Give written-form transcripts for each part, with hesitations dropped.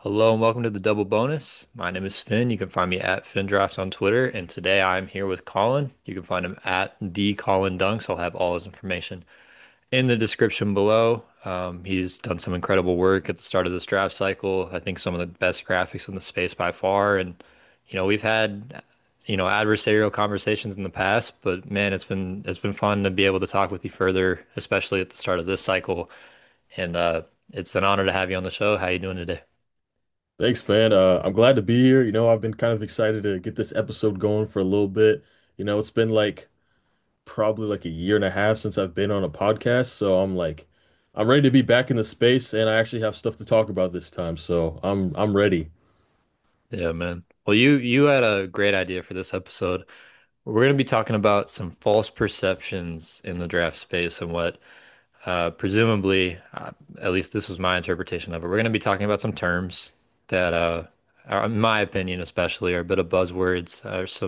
Hello and welcome to the Double Bonus. My name is Finn. You can find me at FinnDrafts on Twitter, and today I'm here with Colin. You can find him at the Colin Dunks. I'll have all his information in the description below. He's done some incredible work at the start of this draft cycle. I think some of the best graphics in the space by far. And we've had adversarial conversations in the past, but man, it's been fun to be able to talk with you further, especially at the start of this cycle. And it's an honor to have you on the show. How you doing today? Thanks, man. I'm glad to be here. I've been kind of excited to get this episode going for a little bit. It's been like probably like a year and a half since I've been on a podcast, so I'm ready to be back in the space, and I actually have stuff to talk about this time, so I'm ready. Yeah, man. Well, you had a great idea for this episode. We're going to be talking about some false perceptions in the draft space and what presumably, at least this was my interpretation of it. We're going to be talking about some terms that in my opinion, especially, are a bit of buzzwords.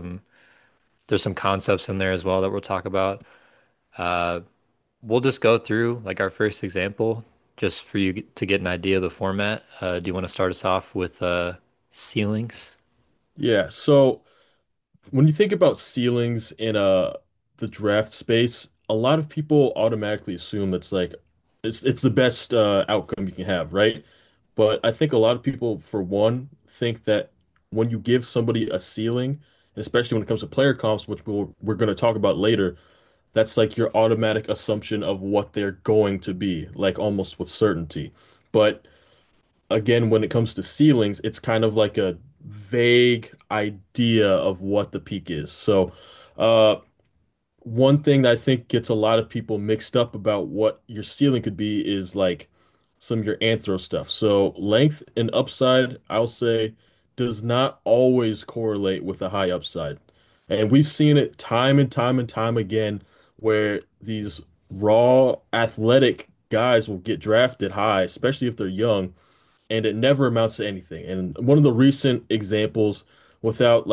There's some concepts in there as well that we'll talk about. Uh, we'll just go through like our first example, just for you to get an idea of the format. Do you want to start us off with ceilings? Yeah, so when you think about ceilings in the draft space, a lot of people automatically assume it's the best outcome you can have, right? But I think a lot of people, for one, think that when you give somebody a ceiling, and especially when it comes to player comps, which we're going to talk about later, that's like your automatic assumption of what they're going to be, like almost with certainty. But again, when it comes to ceilings, it's kind of like a vague idea of what the peak is. So, uh, one thing that I think gets a lot of people mixed up about what your ceiling could be is like some of your anthro stuff. So length and upside, I'll say, does not always correlate with a high upside. And we've seen it time and time and time again where these raw athletic guys will get drafted high, especially if they're young, and it never amounts to anything. And one of the recent examples, without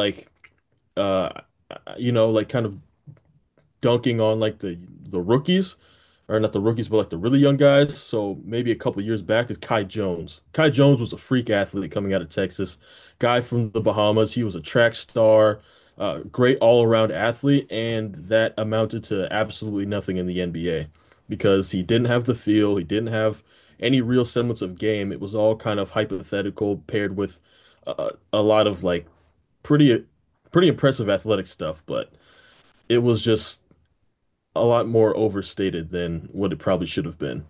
uh like kind of dunking on like the rookies, or not the rookies, but like the really young guys. So maybe a couple of years back is Kai Jones. Kai Jones was a freak athlete coming out of Texas, guy from the Bahamas. He was a track star, great all-around athlete, and that amounted to absolutely nothing in the NBA because he didn't have the feel, he didn't have any real semblance of game. It was all kind of hypothetical paired with a lot of like pretty pretty impressive athletic stuff, but it was just a lot more overstated than what it probably should have been.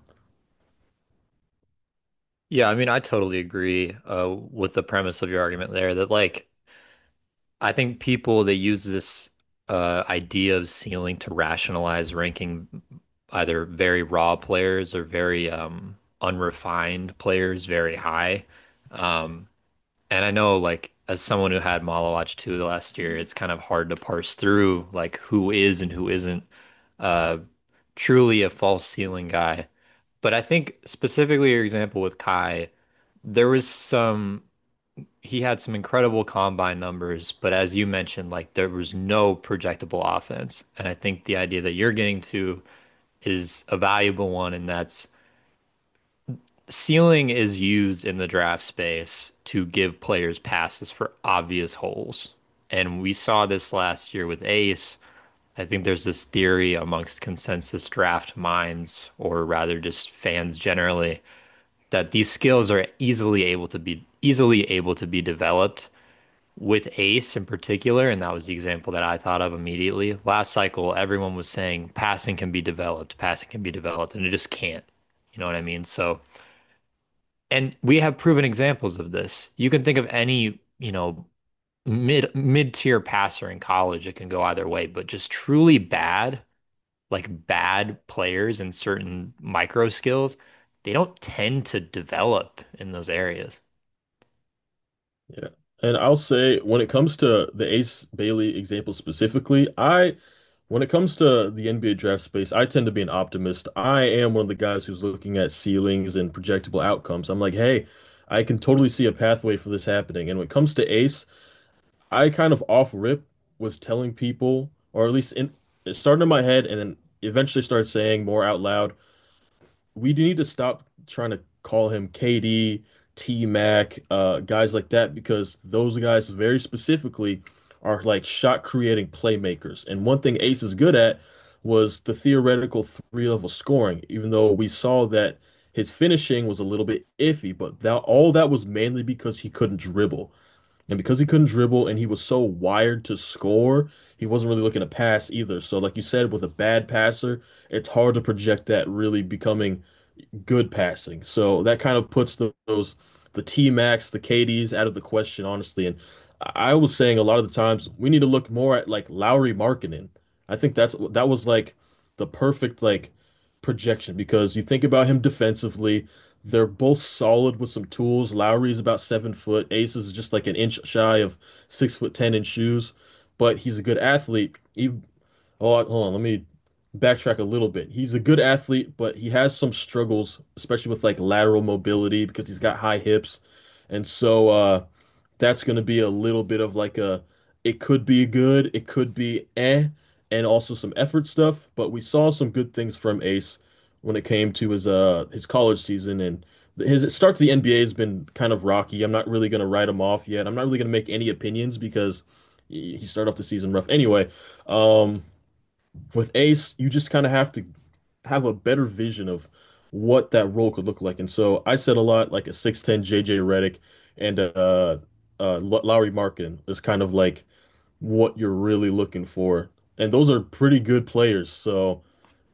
Yeah, I mean, I totally agree with the premise of your argument there that like I think people they use this idea of ceiling to rationalize ranking either very raw players or very unrefined players very high. Um, and I know like as someone who had Malawatch 2 the last year, it's kind of hard to parse through like who is and who isn't uh, truly a false ceiling guy. But I think specifically your example with Kai, there was some he had some incredible combine numbers, but as you mentioned, like there was no projectable offense. And I think the idea that you're getting to is a valuable one, and that's ceiling is used in the draft space to give players passes for obvious holes. And we saw this last year with Ace. I think there's this theory amongst consensus draft minds, or rather just fans generally, that these skills are easily able to be developed with Ace in particular, and that was the example that I thought of immediately. Last cycle, everyone was saying passing can be developed, and it just can't. You know what I mean? So, and we have proven examples of this. You can think of any, mid-tier passer in college. It can go either way, but just truly bad, like bad players in certain micro skills, they don't tend to develop in those areas. Yeah. And I'll say when it comes to the Ace Bailey example specifically, when it comes to the NBA draft space, I tend to be an optimist. I am one of the guys who's looking at ceilings and projectable outcomes. I'm like, hey, I can totally see a pathway for this happening. And when it comes to Ace, I kind of off rip was telling people, or at least it started in my head and then eventually started saying more out loud, we need to stop trying to call him KD, T-Mac, guys like that, because those guys very specifically are like shot creating playmakers. And one thing Ace is good at was the theoretical three level scoring, even though we saw that his finishing was a little bit iffy, but that all that was mainly because he couldn't dribble. And because he couldn't dribble and he was so wired to score, he wasn't really looking to pass either. So like you said, with a bad passer, it's hard to project that really becoming good passing. So that kind of puts those the T Max, the KDs out of the question, honestly. And I was saying a lot of the times we need to look more at like Lowry Markkinen. I think that was like the perfect like projection because you think about him defensively, they're both solid with some tools. Lowry's about 7 foot. Ace is just like an inch shy of 6'10" in shoes, but he's a good athlete. Oh, hold on, let me backtrack a little bit. He's a good athlete, but he has some struggles, especially with like lateral mobility because he's got high hips. And so that's going to be a little bit of like a it could be good, it could be and also some effort stuff, but we saw some good things from Ace when it came to his college season and his start to the NBA has been kind of rocky. I'm not really going to write him off yet. I'm not really going to make any opinions because he started off the season rough. Anyway, um with Ace, you just kind of have to have a better vision of what that role could look like. And so I said a lot like a 6'10" JJ Redick and Lowry Markin is kind of like what you're really looking for. And those are pretty good players, so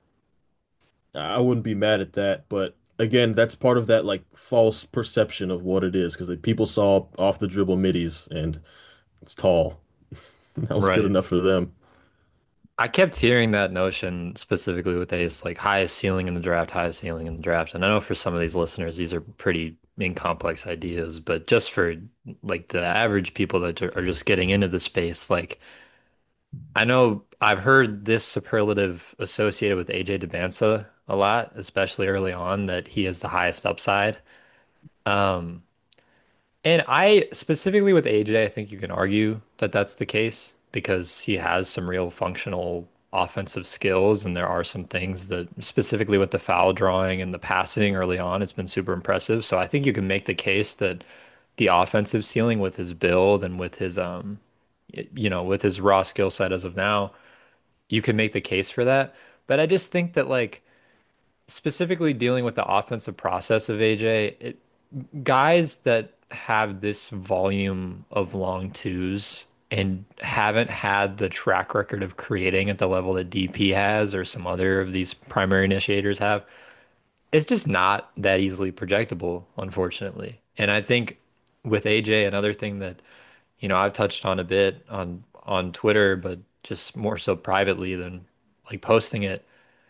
I wouldn't be mad at that. But again, that's part of that like false perception of what it is because people saw off the dribble middies and it's tall. That was good Right. enough for them. I kept hearing that notion specifically with Ace, like highest ceiling in the draft, highest ceiling in the draft. And I know for some of these listeners, these are pretty complex ideas, but just for like the average people that are just getting into the space, like I know I've heard this superlative associated with AJ Debinsa a lot, especially early on, that he has the highest upside. Um, And I specifically with AJ, I think you can argue that that's the case because he has some real functional offensive skills, and there are some things that specifically with the foul drawing and the passing early on, it's been super impressive. So I think you can make the case that the offensive ceiling with his build and with his with his raw skill set as of now, you can make the case for that. But I just think that like specifically dealing with the offensive process of AJ, guys that have this volume of long twos and haven't had the track record of creating at the level that DP has or some other of these primary initiators have, it's just not that easily projectable, unfortunately. And I think with AJ, another thing that, I've touched on a bit on Twitter, but just more so privately than like posting it.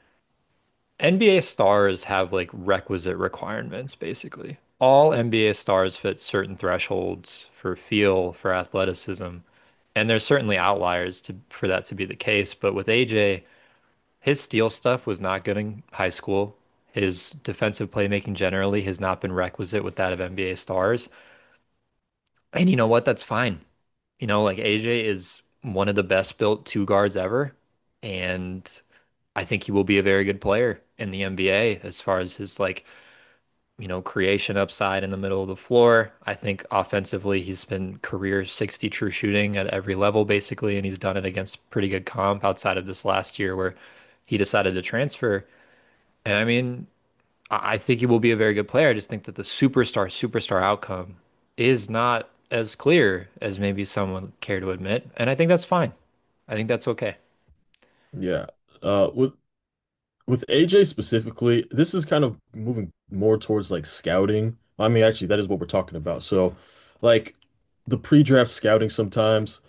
NBA stars have like requisite requirements, basically. All NBA stars fit certain thresholds for feel, for athleticism, and there's certainly outliers for that to be the case. But with AJ, his steal stuff was not good in high school. His defensive playmaking generally has not been requisite with that of NBA stars. And you know what? That's fine. Like AJ is one of the best built two guards ever, and I think he will be a very good player in the NBA as far as his like, creation upside in the middle of the floor. I think offensively he's been career 60 true shooting at every level basically, and he's done it against pretty good comp outside of this last year where he decided to transfer. And I mean, I think he will be a very good player. I just think that the superstar outcome is not as clear as maybe someone would care to admit, and I think that's fine. I think that's okay. Yeah. With AJ specifically, this is kind of moving more towards like scouting. I mean, actually, that is what we're talking about. So, like the pre-draft scouting sometimes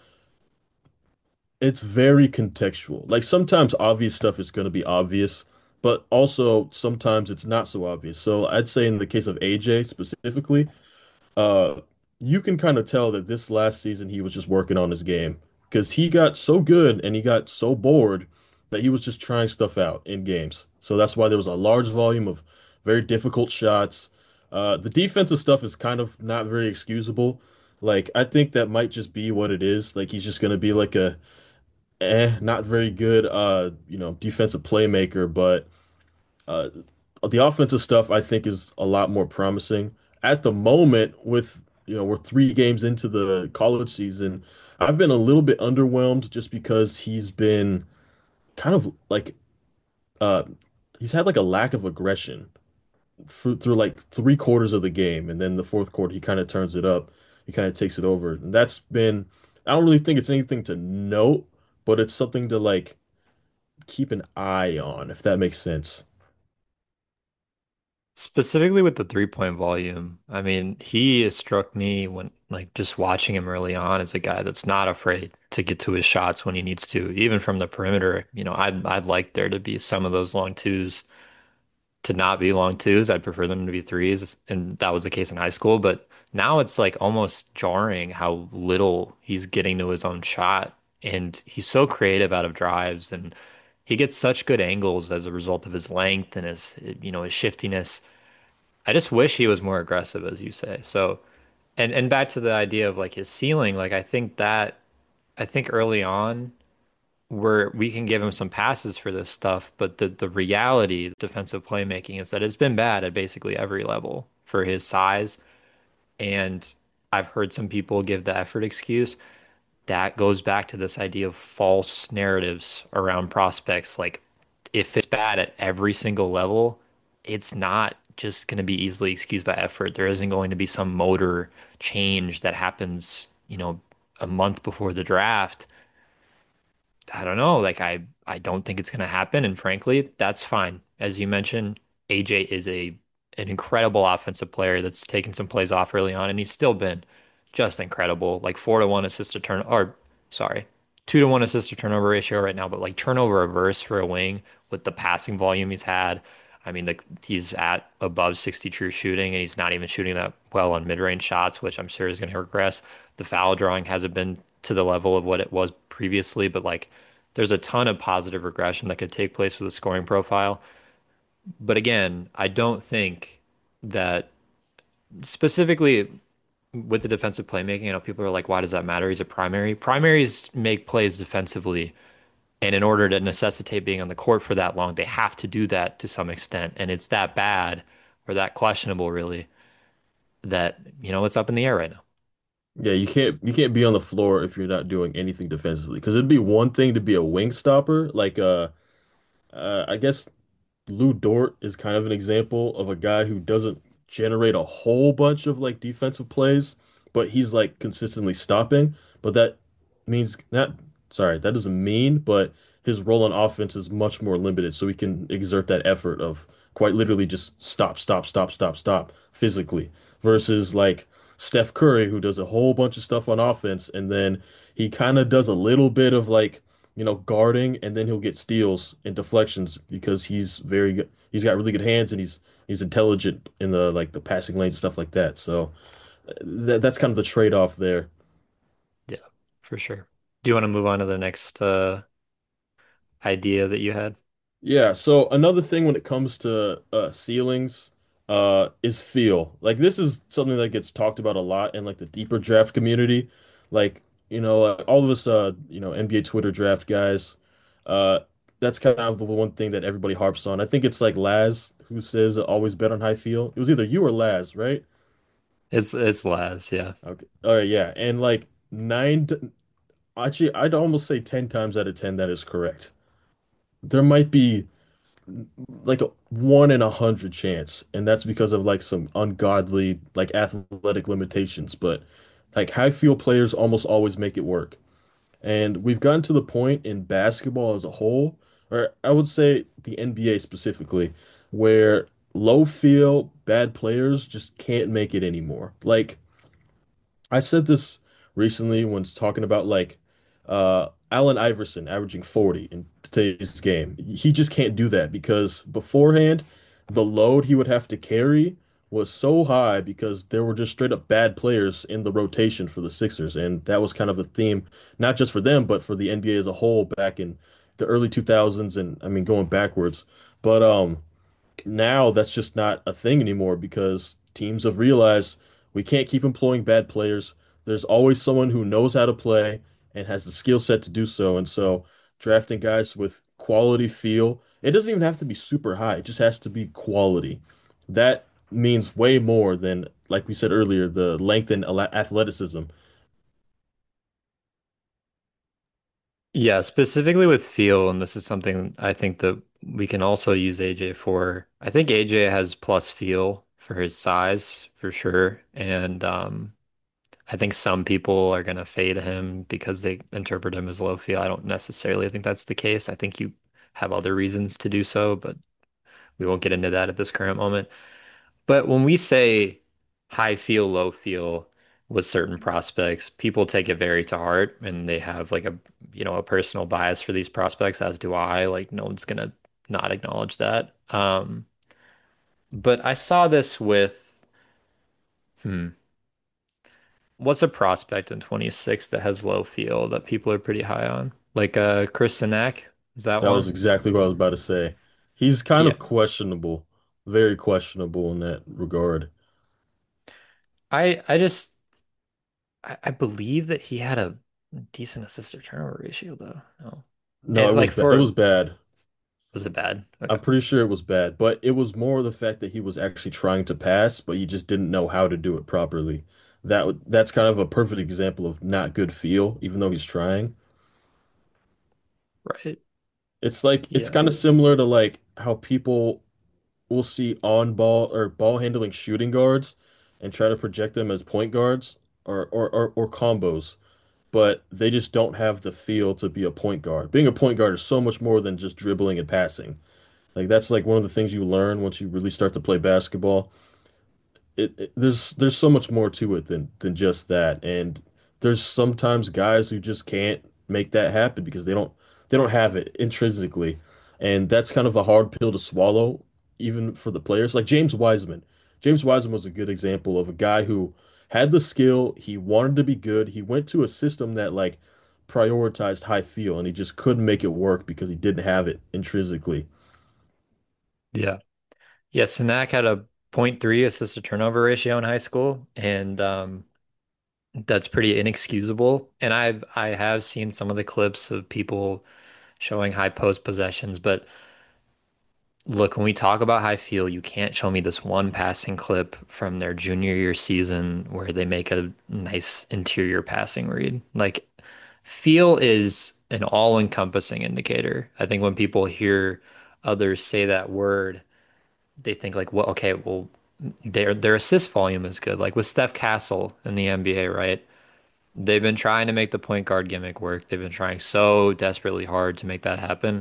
it's very contextual. Like sometimes obvious stuff is going to be obvious, but also sometimes it's not so obvious. So, I'd say in the case of AJ specifically, uh, you can kind of tell that this last season he was just working on his game because he got so good and he got so bored that he was just trying stuff out in games. So that's why there was a large volume of very difficult shots. The defensive stuff is kind of not very excusable. Like I think that might just be what it is. Like he's just gonna be like a not very good defensive playmaker, but uh the offensive stuff I think is a lot more promising. at the moment, with we're 3 games into the college season, I've been a little bit underwhelmed just because he's been kind of like uh he's had like a lack of aggression through like 3 quarters of the game, and then the fourth quarter he kind of turns it up. He kind of takes it over, and that's been. I don't really think it's anything to note, but it's something to like keep an eye on, if that makes sense. Specifically with the 3-point volume, I mean, he has struck me when like just watching him early on as a guy that's not afraid to get to his shots when he needs to, even from the perimeter. I'd like there to be some of those long twos to not be long twos. I'd prefer them to be threes, and that was the case in high school. But now it's like almost jarring how little he's getting to his own shot, and he's so creative out of drives, and he gets such good angles as a result of his length and his shiftiness. I just wish he was more aggressive, as you say. So, and back to the idea of like his ceiling, like I think early on where we can give him some passes for this stuff, but the reality, defensive playmaking is that it's been bad at basically every level for his size. And I've heard some people give the effort excuse. That goes back to this idea of false narratives around prospects. Like, if it's bad at every single level, it's not just going to be easily excused by effort. There isn't going to be some motor change that happens, a month before the draft. I don't know. Like I don't think it's going to happen. And frankly, that's fine. As you mentioned, AJ is an incredible offensive player that's taken some plays off early on, and he's still been just incredible. Like 4-to-1 assist to turn, or sorry, 2-to-1 assist to turnover ratio right now, but like turnover reverse for a wing with the passing volume he's had. I mean, he's at above 60 true shooting, and he's not even shooting that well on mid-range shots, which I'm sure is going to regress. The foul drawing hasn't been to the level of what it was previously, but like there's a ton of positive regression that could take place with a scoring profile. But again, I don't think that specifically with the defensive playmaking, people are like, why does that matter? He's a primary. Primaries make plays defensively. And in order to necessitate being on the court for that long, they have to do that to some extent. And it's that bad or that questionable, really, that, it's up in the air right now. Yeah, you can't be on the floor if you're not doing anything defensively. Because it'd be one thing to be a wing stopper, like I guess Lou Dort is kind of an example of a guy who doesn't generate a whole bunch of like defensive plays, but he's like consistently stopping. But that means not, sorry, that doesn't mean, but his role on offense is much more limited, so he can exert that effort of quite literally just stop, stop, stop, stop, stop physically versus like Steph Curry, who does a whole bunch of stuff on offense, and then he kind of does a little bit of like guarding, and then he'll get steals and deflections because he's very good. He's got really good hands, and he's intelligent in the passing lanes and stuff like that. So that's kind of the trade-off there. Yeah, for sure. Do you want to move on to the next idea that you had? Yeah, so another thing when it comes to ceilings is feel. Like this is something that gets talked about a lot in like the deeper draft community. Like, all of us NBA Twitter draft guys, uh that's kind of the one thing that everybody harps on. I think it's like Laz who says always bet on high feel. It was either you or Laz, right? It's Laz, yeah. Okay. Oh yeah, and like actually I'd almost say 10 times out of 10 that is correct. There might be like a 1 in 100 chance, and that's because of like some ungodly like athletic limitations. But like high field players almost always make it work, and we've gotten to the point in basketball as a whole, or I would say the NBA specifically, where low field bad players just can't make it anymore. Like I said this recently when talking about like Allen Iverson averaging 40 in today's game. He just can't do that because beforehand the load he would have to carry was so high because there were just straight up bad players in the rotation for the Sixers, and that was kind of the theme not just for them but for the NBA as a whole back in the early 2000s, and I mean going backwards. But now that's just not a thing anymore because teams have realized we can't keep employing bad players. There's always someone who knows how to play and has the skill set to do so. And so drafting guys with quality feel, it doesn't even have to be super high. It just has to be quality. That means way more than, like we said earlier, the length and athleticism. Yeah, specifically with feel, and this is something I think that we can also use AJ for. I think AJ has plus feel for his size for sure. And I think some people are gonna fade him because they interpret him as low feel. I don't necessarily think that's the case. I think you have other reasons to do so, but we won't get into that at this current moment. But when we say high feel, low feel with certain prospects, people take it very to heart and they have like a personal bias for these prospects, as do I. Like no one's gonna not acknowledge that. But I saw this with, hmm, what's a prospect in 26 that has low feel that people are pretty high on? Like Chris Sinek, is that That was one? exactly what I was about to say. He's kind Yeah. of questionable, very questionable in that regard. I just I believe that he had a decent assist to turnover ratio though. No. No, And it was like bad. It was for bad. was it bad? I'm Okay. pretty sure it was bad, but it was more the fact that he was actually trying to pass, but he just didn't know how to do it properly. That's kind of a perfect example of not good feel, even though he's trying. Right. It's Yeah. kind of similar to like how people will see on ball or ball handling shooting guards and try to project them as point guards or combos, but they just don't have the feel to be a point guard. Being a point guard is so much more than just dribbling and passing. Like that's like one of the things you learn once you really start to play basketball. There's so much more to it than just that, and there's sometimes guys who just can't make that happen because they don't have it intrinsically, and that's kind of a hard pill to swallow even for the players. Like James Wiseman. James Wiseman was a good example of a guy who had the skill, he wanted to be good, he went to a system that like prioritized high feel, and he just couldn't make it work because he didn't have it intrinsically. Yeah. Yeah, Sinak had a point 0.3 assist to turnover ratio in high school, and that's pretty inexcusable. And I have seen some of the clips of people showing high post possessions, but look, when we talk about high feel, you can't show me this one passing clip from their junior year season where they make a nice interior passing read. Like, feel is an all-encompassing indicator. I think when people hear others say that word, they think like, well, okay, well, their assist volume is good. Like with Steph Castle in the NBA, right? They've been trying to make the point guard gimmick work. They've been trying so desperately hard to make that happen.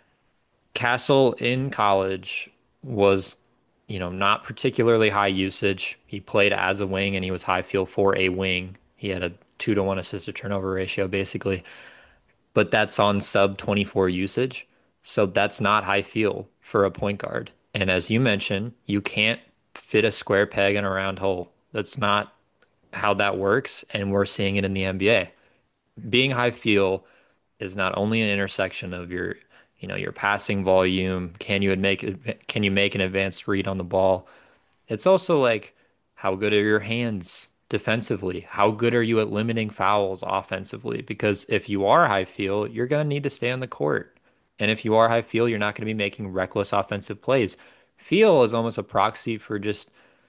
Castle in college was, not particularly high usage. He played as a wing and he was high field for a wing. He had a 2-to-1 assist to turnover ratio basically, but that's on sub 24 usage. So that's not high field for a point guard. And as you mentioned, you can't fit a square peg in a round hole. That's not how that works. And we're seeing it in the NBA. Being high field is not only an intersection of your passing volume. Can you make an advanced read on the ball? It's also like how good are your hands defensively? How good are you at limiting fouls offensively? Because if you are high field, you're going to need to stay on the court. And if you are high field, you're not going to be making reckless offensive plays. Feel is almost a proxy for just,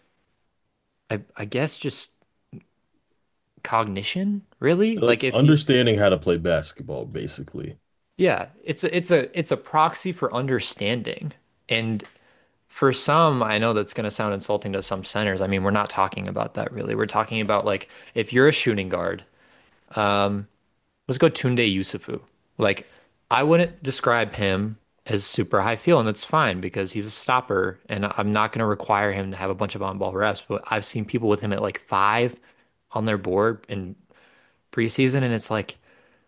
I guess, just cognition, really. Like Like if you, understanding how to play basketball, basically. yeah, it's a proxy for understanding. And for some, I know that's going to sound insulting to some centers. I mean, we're not talking about that really. We're talking about like if you're a shooting guard, um, let's go Tunde Yusufu. Like, I wouldn't describe him as super high feel, and that's fine because he's a stopper, and I'm not going to require him to have a bunch of on-ball reps. But I've seen people with him at like 5 on their board in preseason, and it's like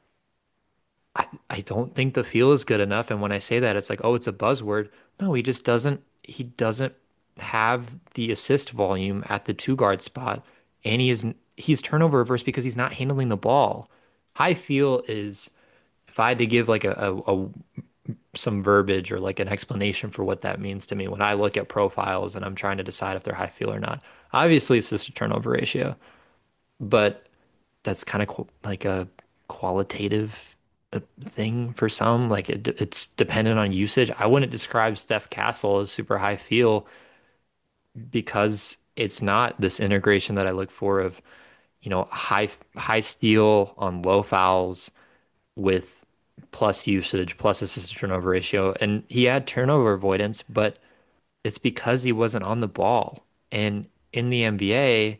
I don't think the feel is good enough. And when I say that, it's like, oh, it's a buzzword. No, he doesn't have the assist volume at the two guard spot. And he's turnover averse because he's not handling the ball. High feel is if I had to give like some verbiage or like an explanation for what that means to me when I look at profiles and I'm trying to decide if they're high feel or not. Obviously, it's just a turnover ratio, but that's kind of like a qualitative thing for some. Like it's dependent on usage. I wouldn't describe Steph Castle as super high feel because it's not this integration that I look for of, high steal on low fouls with plus usage, plus assist to turnover ratio. And he had turnover avoidance, but it's because he wasn't on the ball. And in the NBA,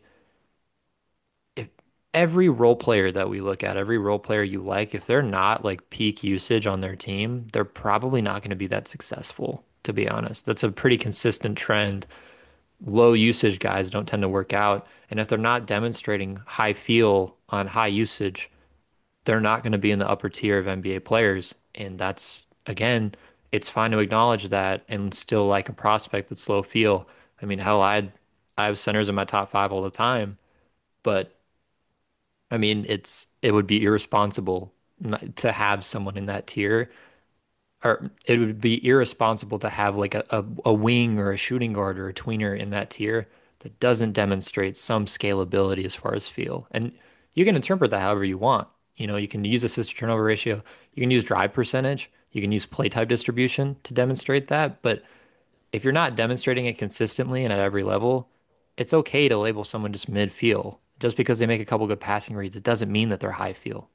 if every role player that we look at, every role player you like, if they're not like peak usage on their team, they're probably not going to be that successful, to be honest. That's a pretty consistent trend. Low usage guys don't tend to work out. And if they're not demonstrating high feel on high usage, they're not going to be in the upper tier of NBA players. And that's, again, it's fine to acknowledge that and still like a prospect that's low feel. I mean, hell, I have centers in my top five all the time, but I mean, it would be irresponsible to have someone in that tier, or it would be irresponsible to have like a wing or a shooting guard or a tweener in that tier that doesn't demonstrate some scalability as far as feel. And you can interpret that however you want. You can use assist to turnover ratio, you can use drive percentage, you can use play type distribution to demonstrate that. But if you're not demonstrating it consistently and at every level, it's okay to label someone just mid feel. Just because they make a couple good passing reads, it doesn't mean that they're high feel.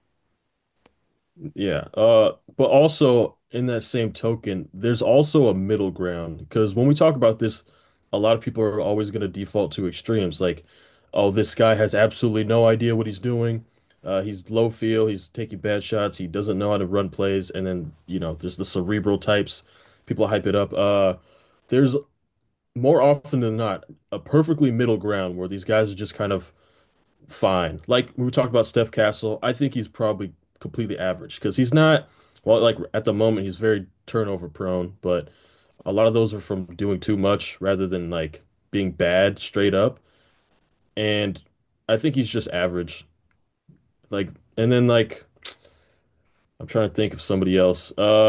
Yeah. But also in that same token, there's also a middle ground because when we talk about this, a lot of people are always going to default to extremes like, oh, this guy has absolutely no idea what he's doing. He's low feel, he's taking bad shots, he doesn't know how to run plays, and then, there's the cerebral types. People hype it up. There's more often than not a perfectly middle ground where these guys are just kind of fine. Like we talked about Steph Castle, I think he's probably completely average because he's not, well, like at the moment, he's very turnover prone, but a lot of those are from doing too much rather than like being bad straight up. And I think he's just average. Like, and then like, I'm trying to think of somebody else.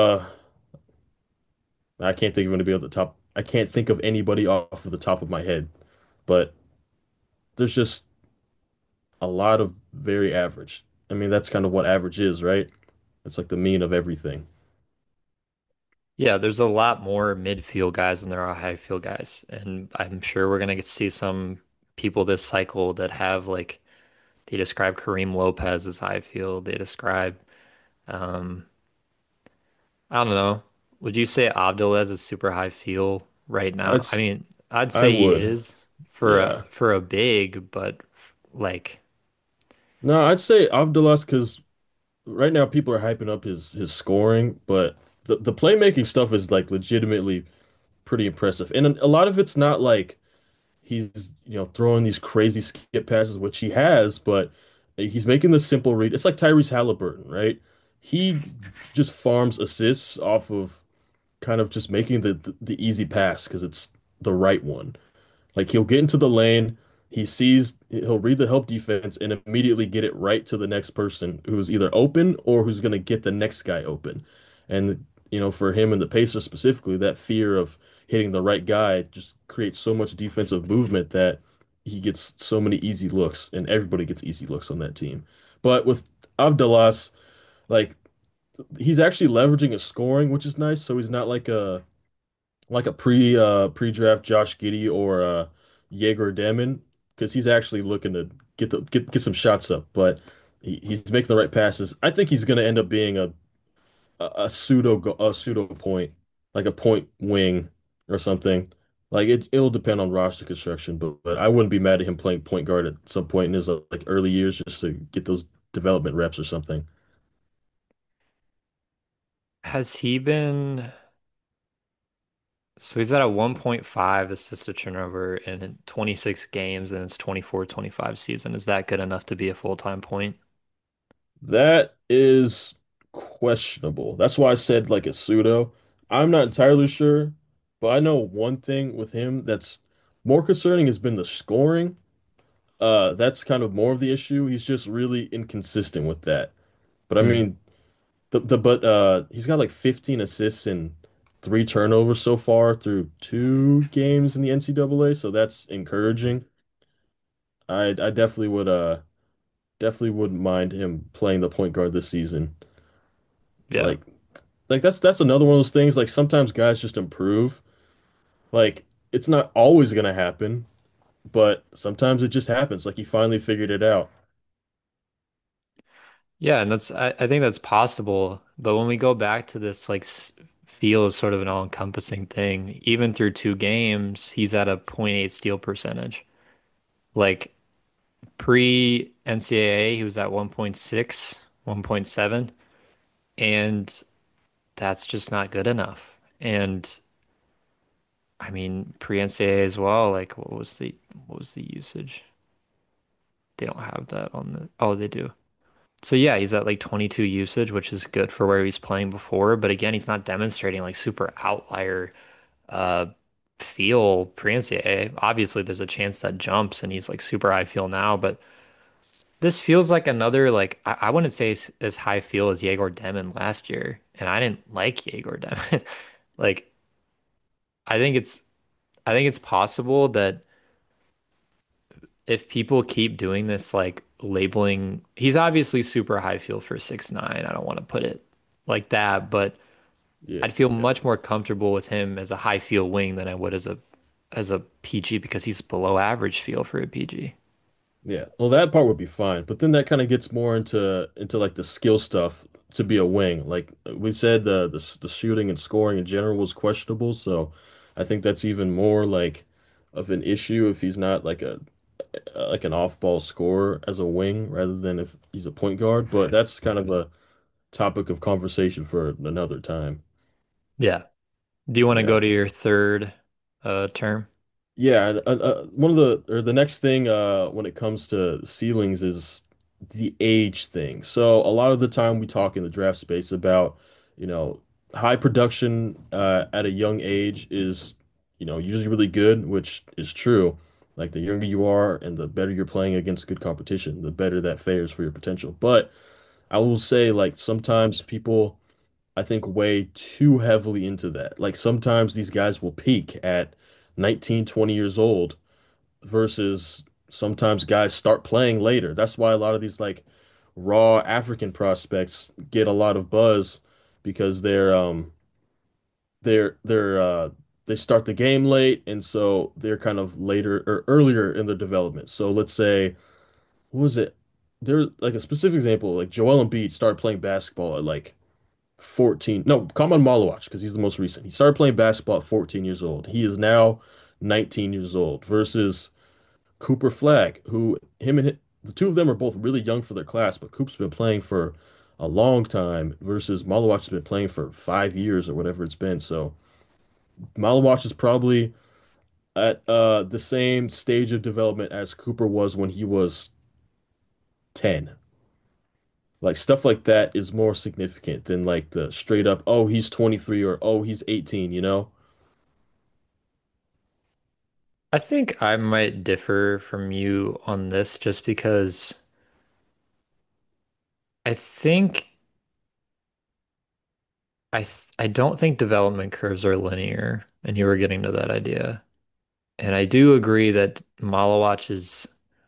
I can't think of anybody at the top. I can't think of anybody off of the top of my head, but there's just a lot of very average. I mean, that's kind of what average is, right? It's like the mean of everything. Yeah, there's a lot more midfield guys than there are high field guys. And I'm sure we're gonna get to see some people this cycle that have like they describe Kareem Lopez as high field. They describe um I don't know. Would you say Abdullah is super high field right now? I That's mean, I'd I say he would. is Yeah. for a big, but like No, I'd say Avdilas because right now people are hyping up his scoring, but the playmaking stuff is like legitimately pretty impressive. And a lot of it's not like he's, throwing these crazy skip passes, which he has, but he's making the simple read. It's like Tyrese Halliburton, right? He just farms assists off of kind of just making the easy pass because it's the right one. Like he'll get into the lane, he'll read the help defense and immediately get it right to the next person who's either open or who's going to get the next guy open. And for him and the Pacers specifically, that fear of hitting the right guy just creates so much defensive movement that he gets so many easy looks, and everybody gets easy looks on that team. But with Avdalas, like he's actually leveraging his scoring, which is nice. So he's not like a pre-draft Josh Giddey or Jaeger Demon because he's actually looking to get some shots up, but he's making the right passes. I think he's going to end up being a pseudo point, like a point wing or something. Like it'll depend on roster construction, but I wouldn't be mad at him playing point guard at some point in his like early years just to get those development reps or something. has he been so he's at a 1.5 assist to turnover in 26 games in his 24-25 season. Is that good enough to be a full-time point? That is questionable. That's why I said like a pseudo. I'm not entirely sure, but I know one thing with him that's more concerning has been the scoring. That's kind of more of the issue. He's just really inconsistent with that. But I Hmm. mean, he's got like 15 assists and three turnovers so far through two games in the NCAA, so that's encouraging. I definitely wouldn't mind him playing the point guard this season. Yeah. Like that's another one of those things. Like sometimes guys just improve. Like it's not always gonna happen, but sometimes it just happens. Like he finally figured it out. Yeah, and I think that's possible. But when we go back to this like feel is sort of an all-encompassing thing. Even through 2 games, he's at a .8 steal percentage. Like pre NCAA, he was at 1.6, 1.7, and that's just not good enough. And I mean, pre NCAA as well, like what was the usage? They don't have that on the, oh, they do. So yeah, he's at like 22 usage, which is good for where he's playing before. But again, he's not demonstrating like super outlier uh feel pre-NCAA. Obviously, there's a chance that jumps and he's like super high feel now, but this feels like another like I wouldn't say as high feel as Yegor Demin last year, and I didn't like Yegor Demin. Like I think it's I think it's possible that if people keep doing this, like labeling, he's obviously super high feel for 6'9". I don't want to put it like that, but Yeah, I'd feel yeah. much more comfortable with him as a high feel wing than I would as a PG because he's below average feel for a PG. Yeah. Well, that part would be fine, but then that kind of gets more into like the skill stuff to be a wing. Like we said, the shooting and scoring in general was questionable, so I think that's even more like of an issue if he's not like a like an off-ball scorer as a wing rather than if he's a point guard. But that's kind of a topic of conversation for another time. Yeah. Do you want to Yeah. go to your third term? Yeah, one of the next thing when it comes to ceilings is the age thing. So a lot of the time we talk in the draft space about, you know, high production at a young age is, usually really good, which is true. Like the younger you are and the better you're playing against good competition, the better that fares for your potential. But I will say like sometimes people I think way too heavily into that. Like sometimes these guys will peak at 19, 20 years old versus sometimes guys start playing later. That's why a lot of these like raw African prospects get a lot of buzz because they're they start the game late and so they're kind of later or earlier in their development. So let's say what was it? There's like a specific example, like Joel Embiid started playing basketball at like 14. No, Kaman Malawach, because he's the most recent. He started playing basketball at 14 years old. He is now 19 years old versus Cooper Flagg, who the two of them are both really young for their class, but Coop's been playing for a long time versus Malawach has been playing for 5 years or whatever it's been. So Malawach is probably at the same stage of development as Cooper was when he was 10. Like stuff like that is more significant than like the straight up, oh, he's 23 or oh, he's 18, you know? I think I might differ from you on this just because I think I don't think development curves are linear, and you were getting to that idea. And I do agree that Malawach is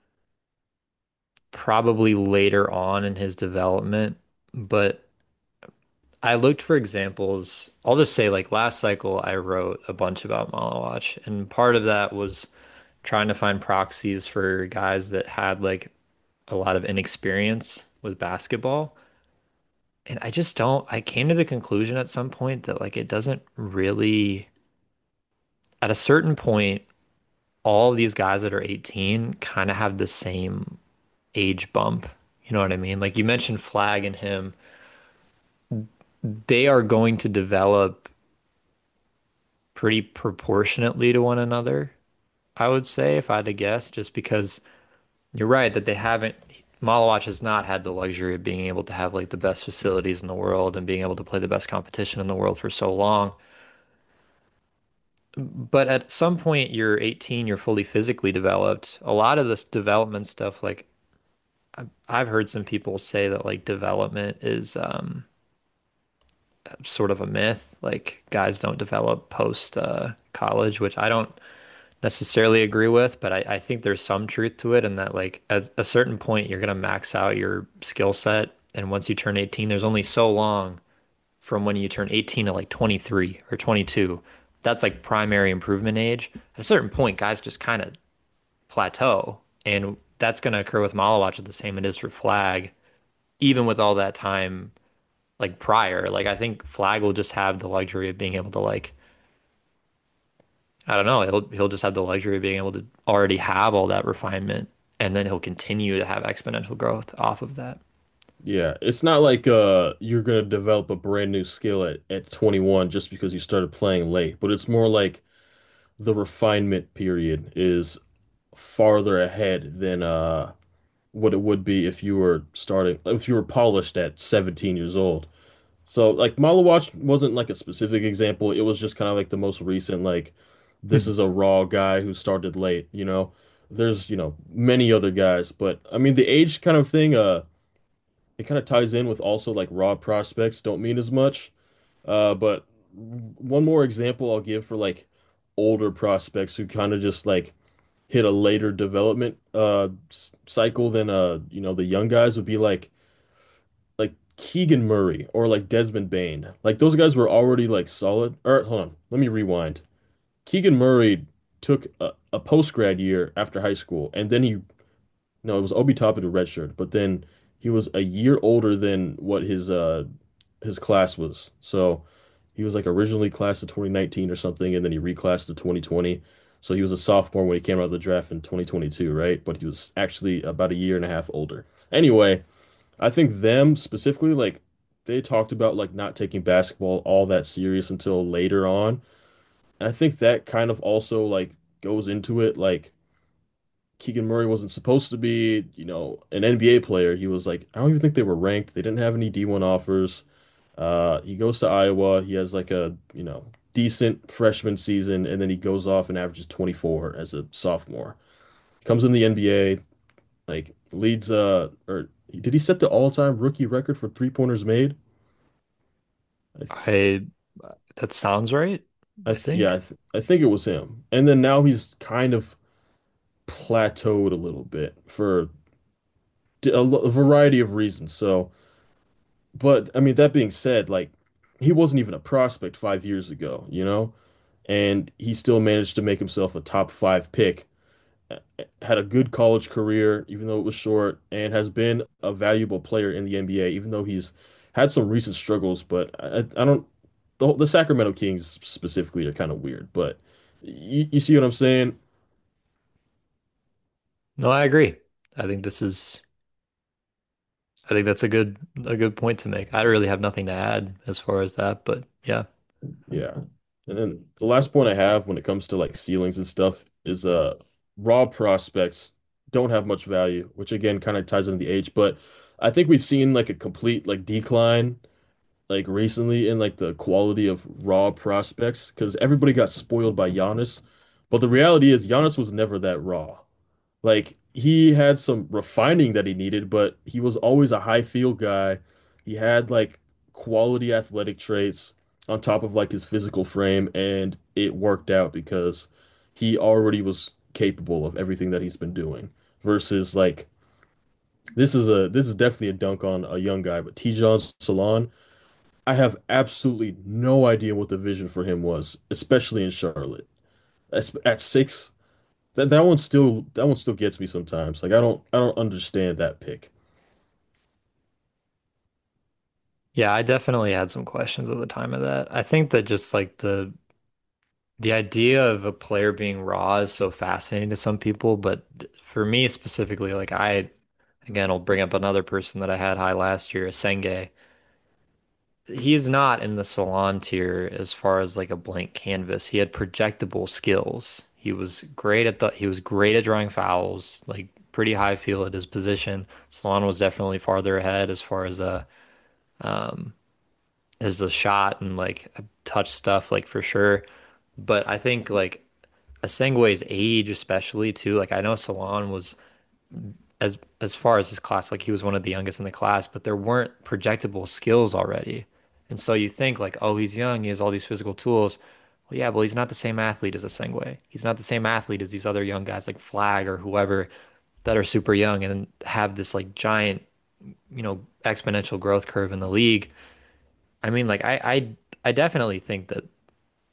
probably later on in his development, but I looked for examples. I'll just say like last cycle I wrote a bunch about Malawach, and part of that was trying to find proxies for guys that had like a lot of inexperience with basketball. And I just don't, I came to the conclusion at some point that like it doesn't really, at a certain point, all of these guys that are 18 kind of have the same age bump. You know what I mean? Like you mentioned Flag and him, they are going to develop pretty proportionately to one another, I would say, if I had to guess, just because you're right that they haven't, Malawach has not had the luxury of being able to have like the best facilities in the world and being able to play the best competition in the world for so long. But at some point, you're 18, you're fully physically developed. A lot of this development stuff, like I've heard some people say that like development is sort of a myth. Like guys don't develop post college, which I don't necessarily agree with, but I think there's some truth to it, and that like at a certain point you're gonna max out your skill set, and once you turn 18, there's only so long from when you turn 18 to like 23 or 22 that's like primary improvement age. At a certain point, guys just kind of plateau, and that's going to occur with Malawach the same it is for Flag, even with all that time like prior. Like I think Flag will just have the luxury of being able to like I don't know, he'll just have the luxury of being able to already have all that refinement, and then he'll continue to have exponential growth off of that. Yeah, it's not like you're gonna develop a brand new skill at 21 just because you started playing late, but it's more like the refinement period is farther ahead than what it would be if you were polished at 17 years old. So like Malawatch wasn't like a specific example. It was just kind of like the most recent, like this is a raw guy who started late, you know. There's, many other guys, but I mean the age kind of thing, it kind of ties in with also like raw prospects don't mean as much. But one more example I'll give for like older prospects who kind of just like hit a later development cycle than the young guys would be like Keegan Murray or like Desmond Bain. Like those guys were already like solid. Or hold on, let me rewind. Keegan Murray took a post grad year after high school, and then no, it was Obi Toppin who redshirt, but then he was a year older than what his class was. So he was like originally class of 2019 or something, and then he reclassed to 2020. So he was a sophomore when he came out of the draft in 2022, right? But he was actually about a year and a half older. Anyway, I think them specifically, like they talked about like not taking basketball all that serious until later on. And I think that kind of also like goes into it. Like Keegan Murray wasn't supposed to be, an NBA player. He was like, I don't even think they were ranked. They didn't have any D1 offers. He goes to Iowa. He has like a, decent freshman season, and then he goes off and averages 24 as a sophomore. Comes in the NBA, like leads or did he set the all-time rookie record for three-pointers made? I I That sounds right, I I th yeah, think. I think it was him. And then now he's kind of plateaued a little bit for a variety of reasons. So, but I mean, that being said, like he wasn't even a prospect 5 years ago, and he still managed to make himself a top five pick. Had a good college career, even though it was short, and has been a valuable player in the NBA, even though he's had some recent struggles. But I don't, the Sacramento Kings specifically are kind of weird, but you see what I'm saying? No, I agree. I think this is I think that's a good point to make. I really have nothing to add as far as that, but yeah. Yeah. And then the last point I have when it comes to like ceilings and stuff is raw prospects don't have much value, which again kind of ties into the age, but I think we've seen like a complete like decline like recently in like the quality of raw prospects because everybody got spoiled by Giannis. But the reality is Giannis was never that raw. Like he had some refining that he needed, but he was always a high field guy. He had like quality athletic traits on top of like his physical frame, and it worked out because he already was capable of everything that he's been doing. Versus like this is definitely a dunk on a young guy, but T. Salon, I have absolutely no idea what the vision for him was, especially in Charlotte. At 6, that one still gets me sometimes. Like I don't understand that pick. Yeah, I definitely had some questions at the time of that. I think that just like the idea of a player being raw is so fascinating to some people, but for me specifically, like I again, I'll bring up another person that I had high last year, Senge. He is not in the Salon tier as far as like a blank canvas. He had projectable skills. He was great at drawing fouls, like pretty high feel at his position. Salon was definitely farther ahead as far um as a shot and like touch stuff, like for sure. But I think like Asengwe's age, especially too, like I know Salon was as far as his class, like he was one of the youngest in the class, but there weren't projectable skills already. And so you think like, oh, he's young, he has all these physical tools. Well, yeah, well, he's not the same athlete as Asengwe. He's not the same athlete as these other young guys like Flag or whoever that are super young and have this like giant, exponential growth curve in the league. I mean, like I definitely think that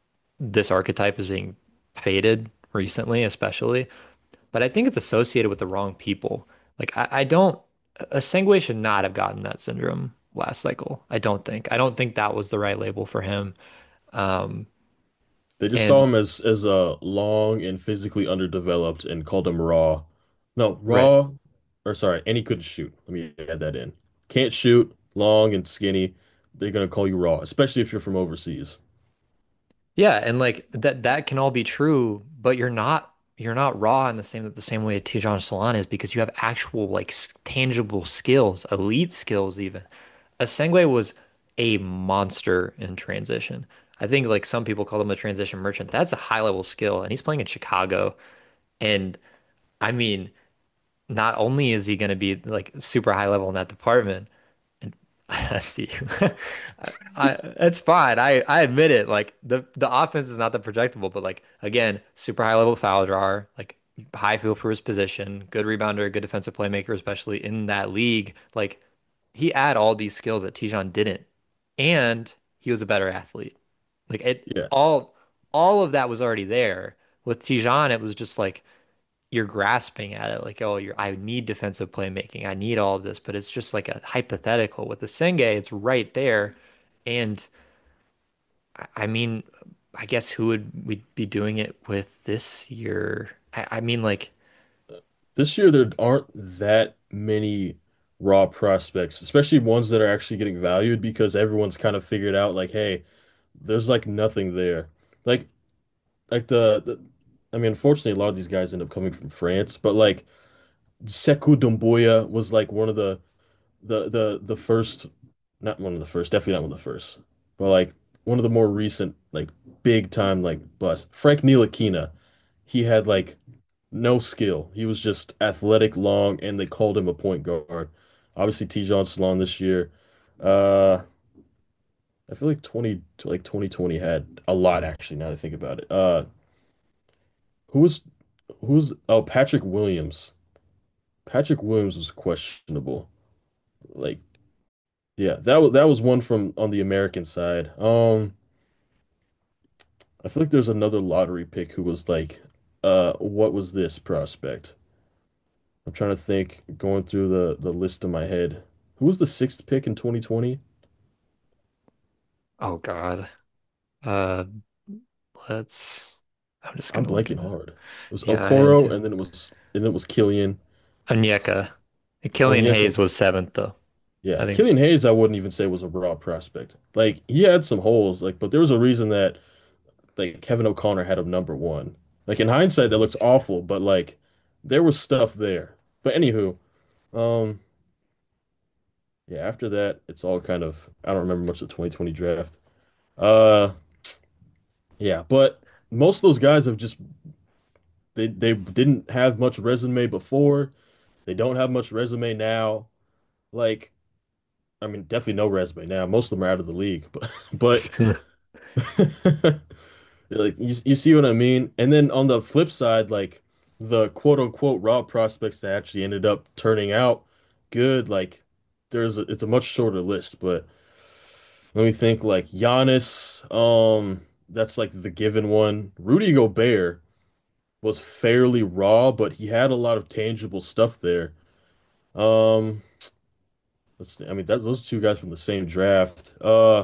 this archetype is being faded recently, especially. But I think it's associated with the wrong people. Like I don't Asengwe should not have gotten that syndrome last cycle. I don't think. I don't think that was the right label for him. Um, They just saw and him as a long and physically underdeveloped and called him raw. No, right. raw, or sorry, and he couldn't shoot. Let me add that in. Can't shoot, long and skinny. They're gonna call you raw, especially if you're from overseas. Yeah, and like that can all be true, but you're not raw in the same way Tijan Salon is because you have actual like tangible skills, elite skills even. Asengwe was a monster in transition. I think like some people call him a transition merchant. That's a high level skill, and he's playing in Chicago. And I mean, not only is he going to be like super high level in that department, and I see you. It's fine. I admit it. Like the offense is not that projectable, but like again, super high level foul drawer, like high feel for his position, good rebounder, good defensive playmaker, especially in that league. Like he had all these skills that Tijon didn't, and he was a better athlete. Like it Yeah, all of that was already there. With Tijon, it was just like you're grasping at it like, oh, I need defensive playmaking. I need all of this, but it's just like a hypothetical. With the Senge, it's right there. And I mean, I guess who would we be doing it with this year? I mean, like, this year there aren't that many raw prospects, especially ones that are actually getting valued because everyone's kind of figured out like, hey, there's like nothing there. Like I mean, unfortunately, a lot of these guys end up coming from France, but like Sekou Doumbouya was like one of the first, not one of the first, definitely not one of the first, but like one of the more recent like big time like busts. Frank Ntilikina, he had like no skill. He was just athletic, long, and they called him a point guard. Obviously, Tijon Salon this year. Uh, I feel like 2020 had a lot actually. Now that I think about it. Who was oh Patrick Williams. Patrick Williams was questionable. Like, yeah, that was one from on the American side. I feel like there's another lottery pick who was like, what was this prospect? I'm trying to think, going through the list in my head. Who was the sixth pick in 2020? oh God. Uh, let's. I'm just I'm gonna look blanking it up. hard. It was Yeah, I am Okoro, too. and then it was Killian. Onyeka. Killian Onyeka. Hayes was seventh though. I Yeah, think. Killian Hayes, I wouldn't even say was a raw prospect. Like he had some holes, like, but there was a reason that like Kevin O'Connor had him number one. Like in hindsight, that looks awful, but like there was stuff there. But anywho, um, yeah, after that, it's all kind of I don't remember much of the 2020 draft. Uh, yeah, but most of those guys have just they didn't have much resume before. They don't have much resume now. Like, I mean, definitely no resume now. Most of them are out of the league, but like you see what I mean? And then on the flip side, like the quote unquote raw prospects that actually ended up turning out good, like it's a much shorter list, but let me think like Giannis, that's like the given one. Rudy Gobert was fairly raw, but he had a lot of tangible stuff there. Um, I mean those two guys from the same draft.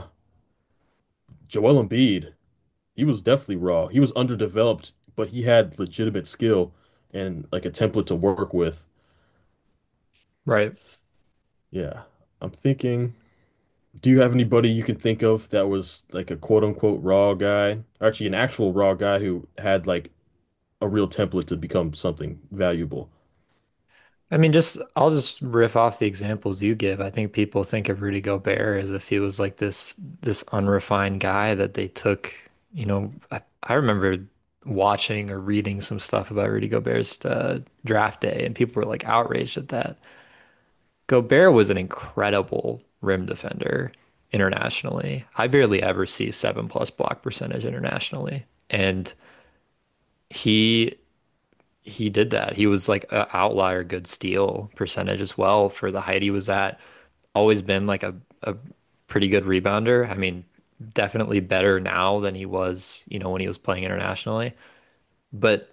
Joel Embiid. He was definitely raw. He was underdeveloped, but he had legitimate skill and like a template to work with. Right. Yeah. I'm thinking, do you have anybody you can think of that was like a quote unquote raw guy? Actually, an actual raw guy who had like a real template to become something valuable. I mean, I'll just riff off the examples you give. I think people think of Rudy Gobert as if he was like this unrefined guy that they took, I remember watching or reading some stuff about Rudy Gobert's draft day, and people were like outraged at that. Gobert was an incredible rim defender internationally. I barely ever see 7+ block percentage internationally, and he he did that. He was like an outlier good steal percentage as well for the height he was at. Always been like a pretty good rebounder. I mean, definitely better now than he was, when he was playing internationally. But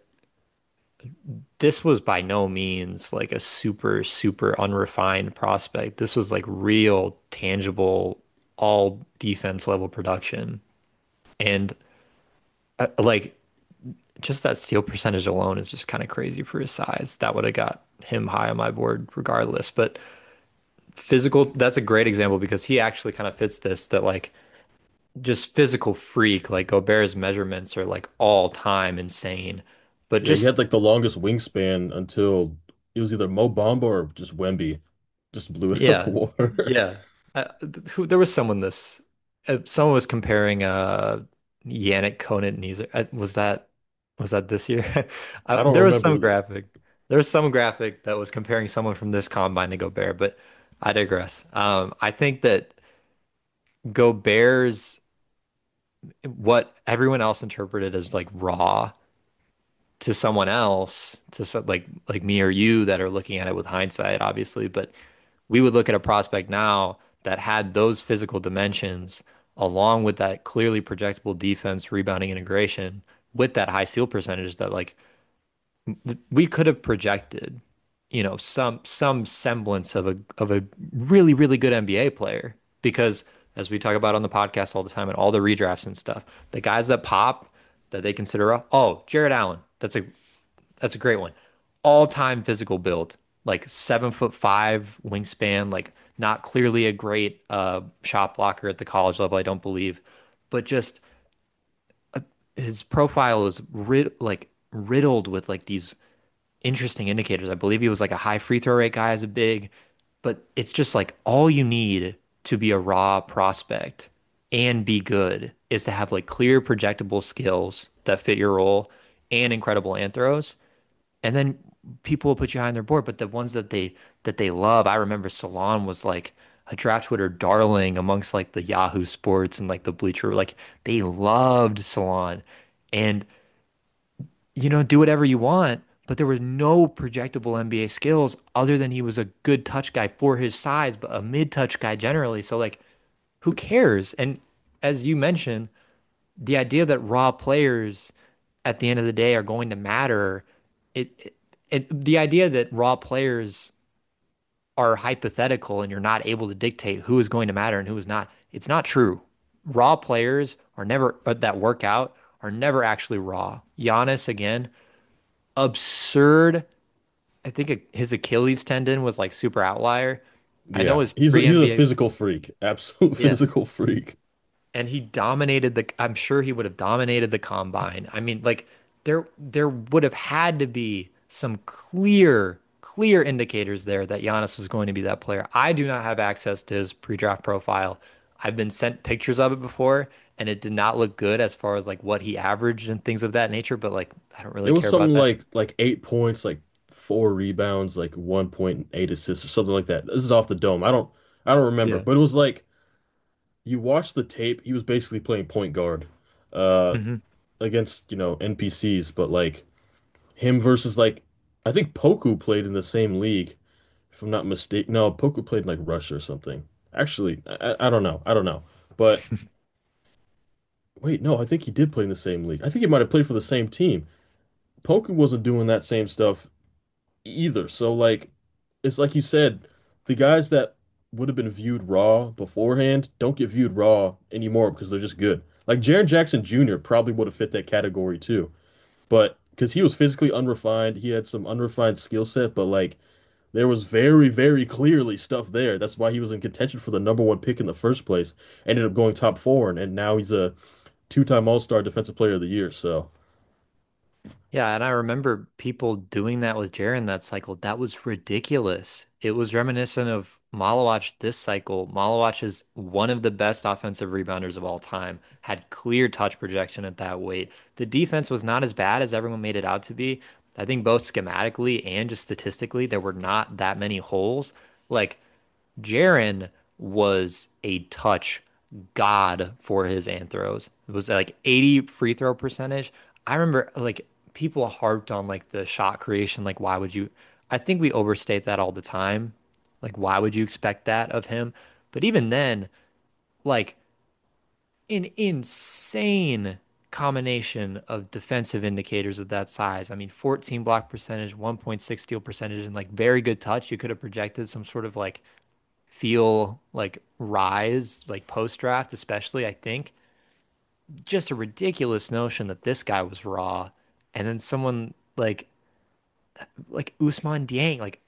this was by no means like a super, super unrefined prospect. This was like real, tangible, all defense level production. And like just that steal percentage alone is just kind of crazy for his size. That would have got him high on my board regardless. But physical, that's a great example because he actually kind of fits this that like just physical freak. Like Gobert's measurements are like all time insane. But Yeah, he just had like the longest wingspan until it was either Mo Bamba or just Wemby. Just blew it out the yeah, water. yeah. There was someone someone was comparing Yannick Konet. Was that this year? I don't There was some remember. graphic. There was some graphic that was comparing someone from this combine to Gobert, but I digress. I think that Gobert's what everyone else interpreted as like raw to someone else, like me or you that are looking at it with hindsight, obviously, but we would look at a prospect now that had those physical dimensions along with that clearly projectable defense, rebounding integration with that high steal percentage that like we could have projected, some semblance of a really, really good NBA player. Because as we talk about on the podcast all the time and all the redrafts and stuff, the guys that pop that they consider, oh, Jared Allen, that's a great one. All-time physical build, like 7'5" wingspan, like not clearly a great shot blocker at the college level, I don't believe, but just his profile is riddled with like these interesting indicators. I believe he was like a high free throw rate guy as a big, but it's just like all you need to be a raw prospect and be good is to have like clear projectable skills that fit your role and incredible anthros. And then people will put you high on their board, but the ones that they love, I remember Salon was like a draft Twitter darling amongst like the Yahoo Sports and like the Bleacher, like they loved Salon. And do whatever you want, but there was no projectable NBA skills other than he was a good touch guy for his size, but a mid-touch guy generally. So like, who cares? And as you mentioned, the idea that raw players at the end of the day are going to matter, the idea that raw players are hypothetical and you're not able to dictate who is going to matter and who is not, it's not true. Raw players are never that work out are never actually raw. Giannis again absurd. I think his Achilles tendon was like super outlier. I know Yeah, his he's a pre-NBA, physical freak, absolute yeah, physical freak. and he dominated I'm sure he would have dominated the combine. I mean, like there would have had to be some clear indicators there that Giannis was going to be that player. I do not have access to his pre-draft profile. I've been sent pictures of it before, and it did not look good as far as like what he averaged and things of that nature, but like I don't It really was care about something that. like 8 points, like 4 rebounds, like 1.8 assists or something like that. This is off the dome. I don't remember, Yeah. but it was like you watch the tape, he was basically playing point guard uh Hmm. against, NPCs, but like him versus like I think Poku played in the same league, if I'm not mistaken. No, Poku played in like Russia or something. Actually, I don't know. I don't know. But wait, no, I think he did play in the same league. I think he might have played for the same team. Poku wasn't doing that same stuff either. So like it's like you said, the guys that would have been viewed raw beforehand don't get viewed raw anymore because they're just good. Like Jaren Jackson Jr. probably would have fit that category too. But because he was physically unrefined, he had some unrefined skill set, but like there was very, very clearly stuff there. That's why he was in contention for the number one pick in the first place. Ended up going top four, and now he's a two-time All-Star Defensive Player of the Year. So Yeah, and I remember people doing that with Jaren that cycle. That was ridiculous. It was reminiscent of Malawach this cycle. Malawach is one of the best offensive rebounders of all time, had clear touch projection at that weight. The defense was not as bad as everyone made it out to be. I think both schematically and just statistically, there were not that many holes. Like Jaren was a touch god for his anthros. It was like 80 free throw percentage. I remember like people harped on like the shot creation. Like, why would you? I think we overstate that all the time. Like, why would you expect that of him? But even then, like an insane combination of defensive indicators of that size. I mean, 14 block percentage, 1.6 steal percentage, and like very good touch. You could have projected some sort of like feel like rise, like post draft, especially, I think. Just a ridiculous notion that this guy was raw. And then someone like Usman Dieng, like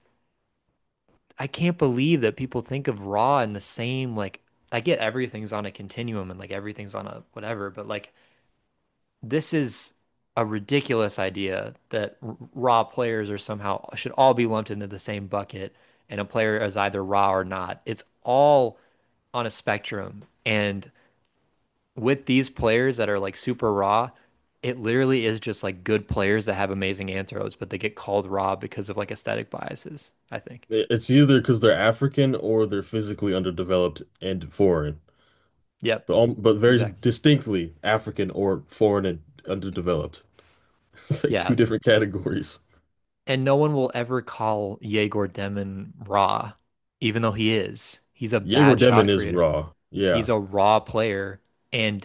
I can't believe that people think of raw in the same like I get everything's on a continuum and like everything's on a whatever, but like this is a ridiculous idea that raw players are somehow should all be lumped into the same bucket and a player is either raw or not. It's all on a spectrum. And with these players that are like super raw, it literally is just like good players that have amazing anthros, but they get called raw because of like aesthetic biases, I think. It's either because they're African or they're physically underdeveloped and foreign, Yep, but very exactly. distinctly African or foreign and underdeveloped. It's like two Yeah. different categories. And no one will ever call Yegor Demon raw, even though he is. He's a Yegor bad Demon shot is creator. raw. He's Yeah. a raw player. And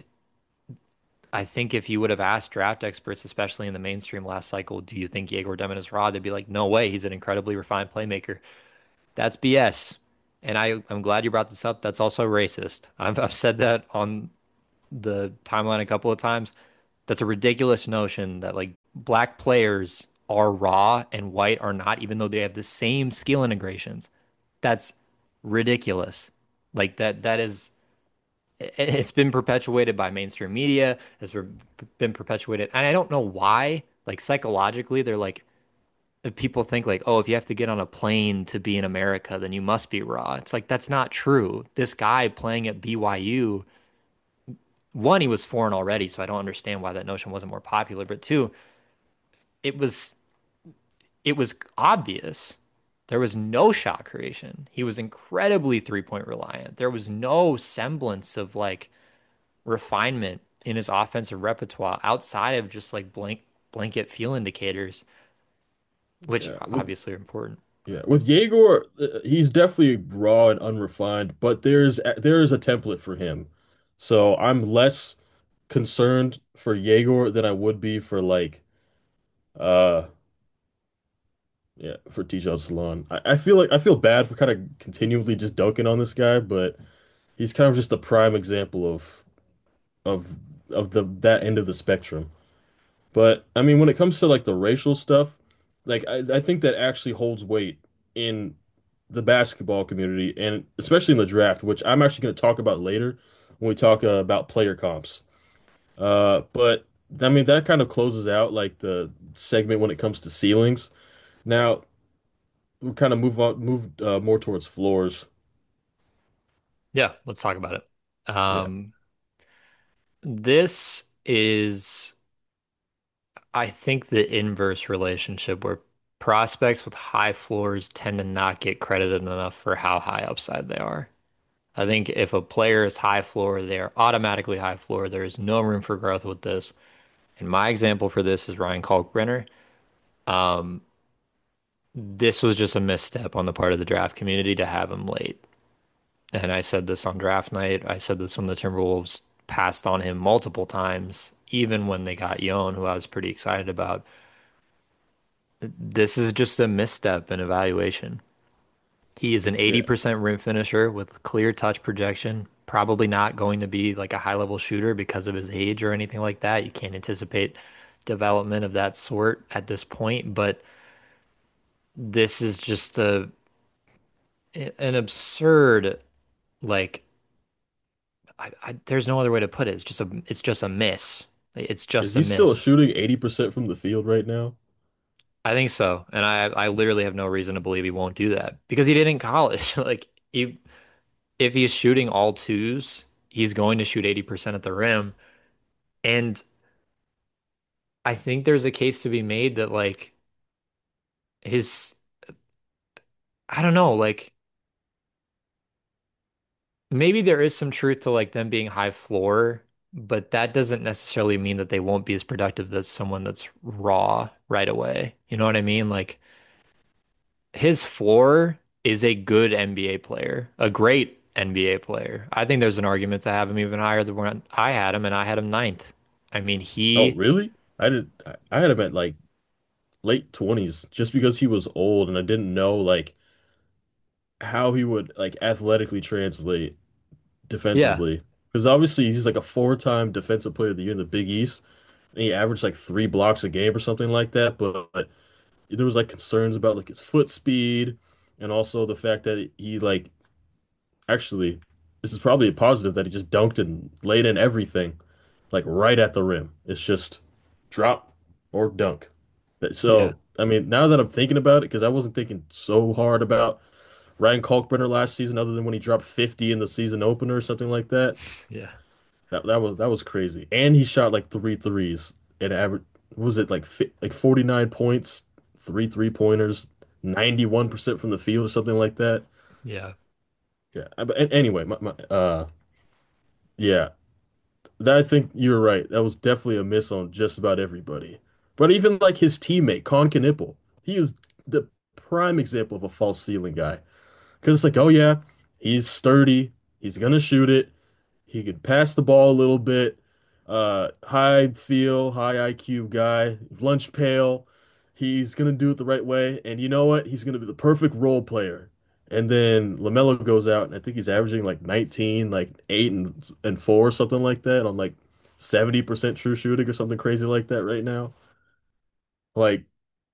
I think if you would have asked draft experts, especially in the mainstream last cycle, do you think Yegor Demon is raw? They'd be like, no way. He's an incredibly refined playmaker. That's BS. And I'm glad you brought this up. That's also racist. I've said that on the timeline a couple of times. That's a ridiculous notion that like black players are raw and white are not, even though they have the same skill integrations. That's ridiculous. Like that is it's been perpetuated by mainstream media, has been perpetuated. And I don't know why, like psychologically, they're like people think like, oh, if you have to get on a plane to be in America, then you must be raw. It's like that's not true. This guy playing at BYU, one, he was foreign already, so I don't understand why that notion wasn't more popular. But two, it was it was obvious. There was no shot creation. He was incredibly three-point reliant. There was no semblance of like refinement in his offensive repertoire outside of just like blanket feel indicators, which Yeah. obviously are important. With Yegor, he's definitely raw and unrefined, but there is a template for him. So I'm less concerned for Yegor than I would be for like uh yeah, for Tijan Salon. I feel bad for kind of continually just dunking on this guy, but he's kind of just the prime example of the that end of the spectrum. But I mean, when it comes to like the racial stuff, like I think that actually holds weight in the basketball community and especially in the draft, which I'm actually going to talk about later when we talk about player comps. But I mean, that kind of closes out like the segment when it comes to ceilings. Now we kind of move more towards floors. Yeah, let's talk about it. Yeah. This is, I think, the inverse relationship where prospects with high floors tend to not get credited enough for how high upside they are. I think if a player is high floor, they are automatically high floor. There is no room for growth with this. And my example for this is Ryan Kalkbrenner. Um, this was just a misstep on the part of the draft community to have him late. And I said this on draft night. I said this when the Timberwolves passed on him multiple times, even when they got Yon, who I was pretty excited about. This is just a misstep in evaluation. He is an Yeah. 80% rim finisher with clear touch projection. Probably not going to be like a high level shooter because of his age or anything like that. You can't anticipate development of that sort at this point, but this is just an absurd like there's no other way to put it. It's just a miss. It's Is just a he still miss. shooting 80% from the field right now? I think so. And I literally have no reason to believe he won't do that because he did in college. Like if he's shooting all twos, he's going to shoot 80% at the rim. And I think there's a case to be made that like his I don't know, like maybe there is some truth to like them being high floor, but that doesn't necessarily mean that they won't be as productive as someone that's raw right away. You know what I mean? Like his floor is a good NBA player, a great NBA player. I think there's an argument to have him even higher than when I had him, and I had him ninth. I mean, Oh, he, really? I had him at like late 20s just because he was old and I didn't know like how he would like athletically translate yeah, defensively. Because obviously he's like a four-time defensive player of the year in the Big East, and he averaged like 3 blocks a game or something like that. But there was like concerns about like his foot speed and also the fact that he like actually this is probably a positive that he just dunked and laid in everything like right at the rim. It's just drop or dunk. yeah, So, I mean, now that I'm thinking about it, because I wasn't thinking so hard about Ryan Kalkbrenner last season, other than when he dropped 50 in the season opener or something like that. yeah, That was crazy. And he shot like three threes and average what was it like 49 points, three three-pointers, 91% from the field or something like that. yeah, Yeah. But anyway, yeah, that I think you're right. That was definitely a miss on just about everybody. But even like his teammate, Kon Knippel, he is the prime example of a false ceiling guy. Because it's like, oh yeah, he's sturdy, he's gonna shoot it, he could pass the ball a little bit, high feel, high IQ guy, lunch pail. He's gonna do it the right way, and you know what? He's gonna be the perfect role player. And then LaMelo goes out, and I think he's averaging like 19, like 8 and 4, something like that, on like 70% true shooting or something crazy like that right now. Like,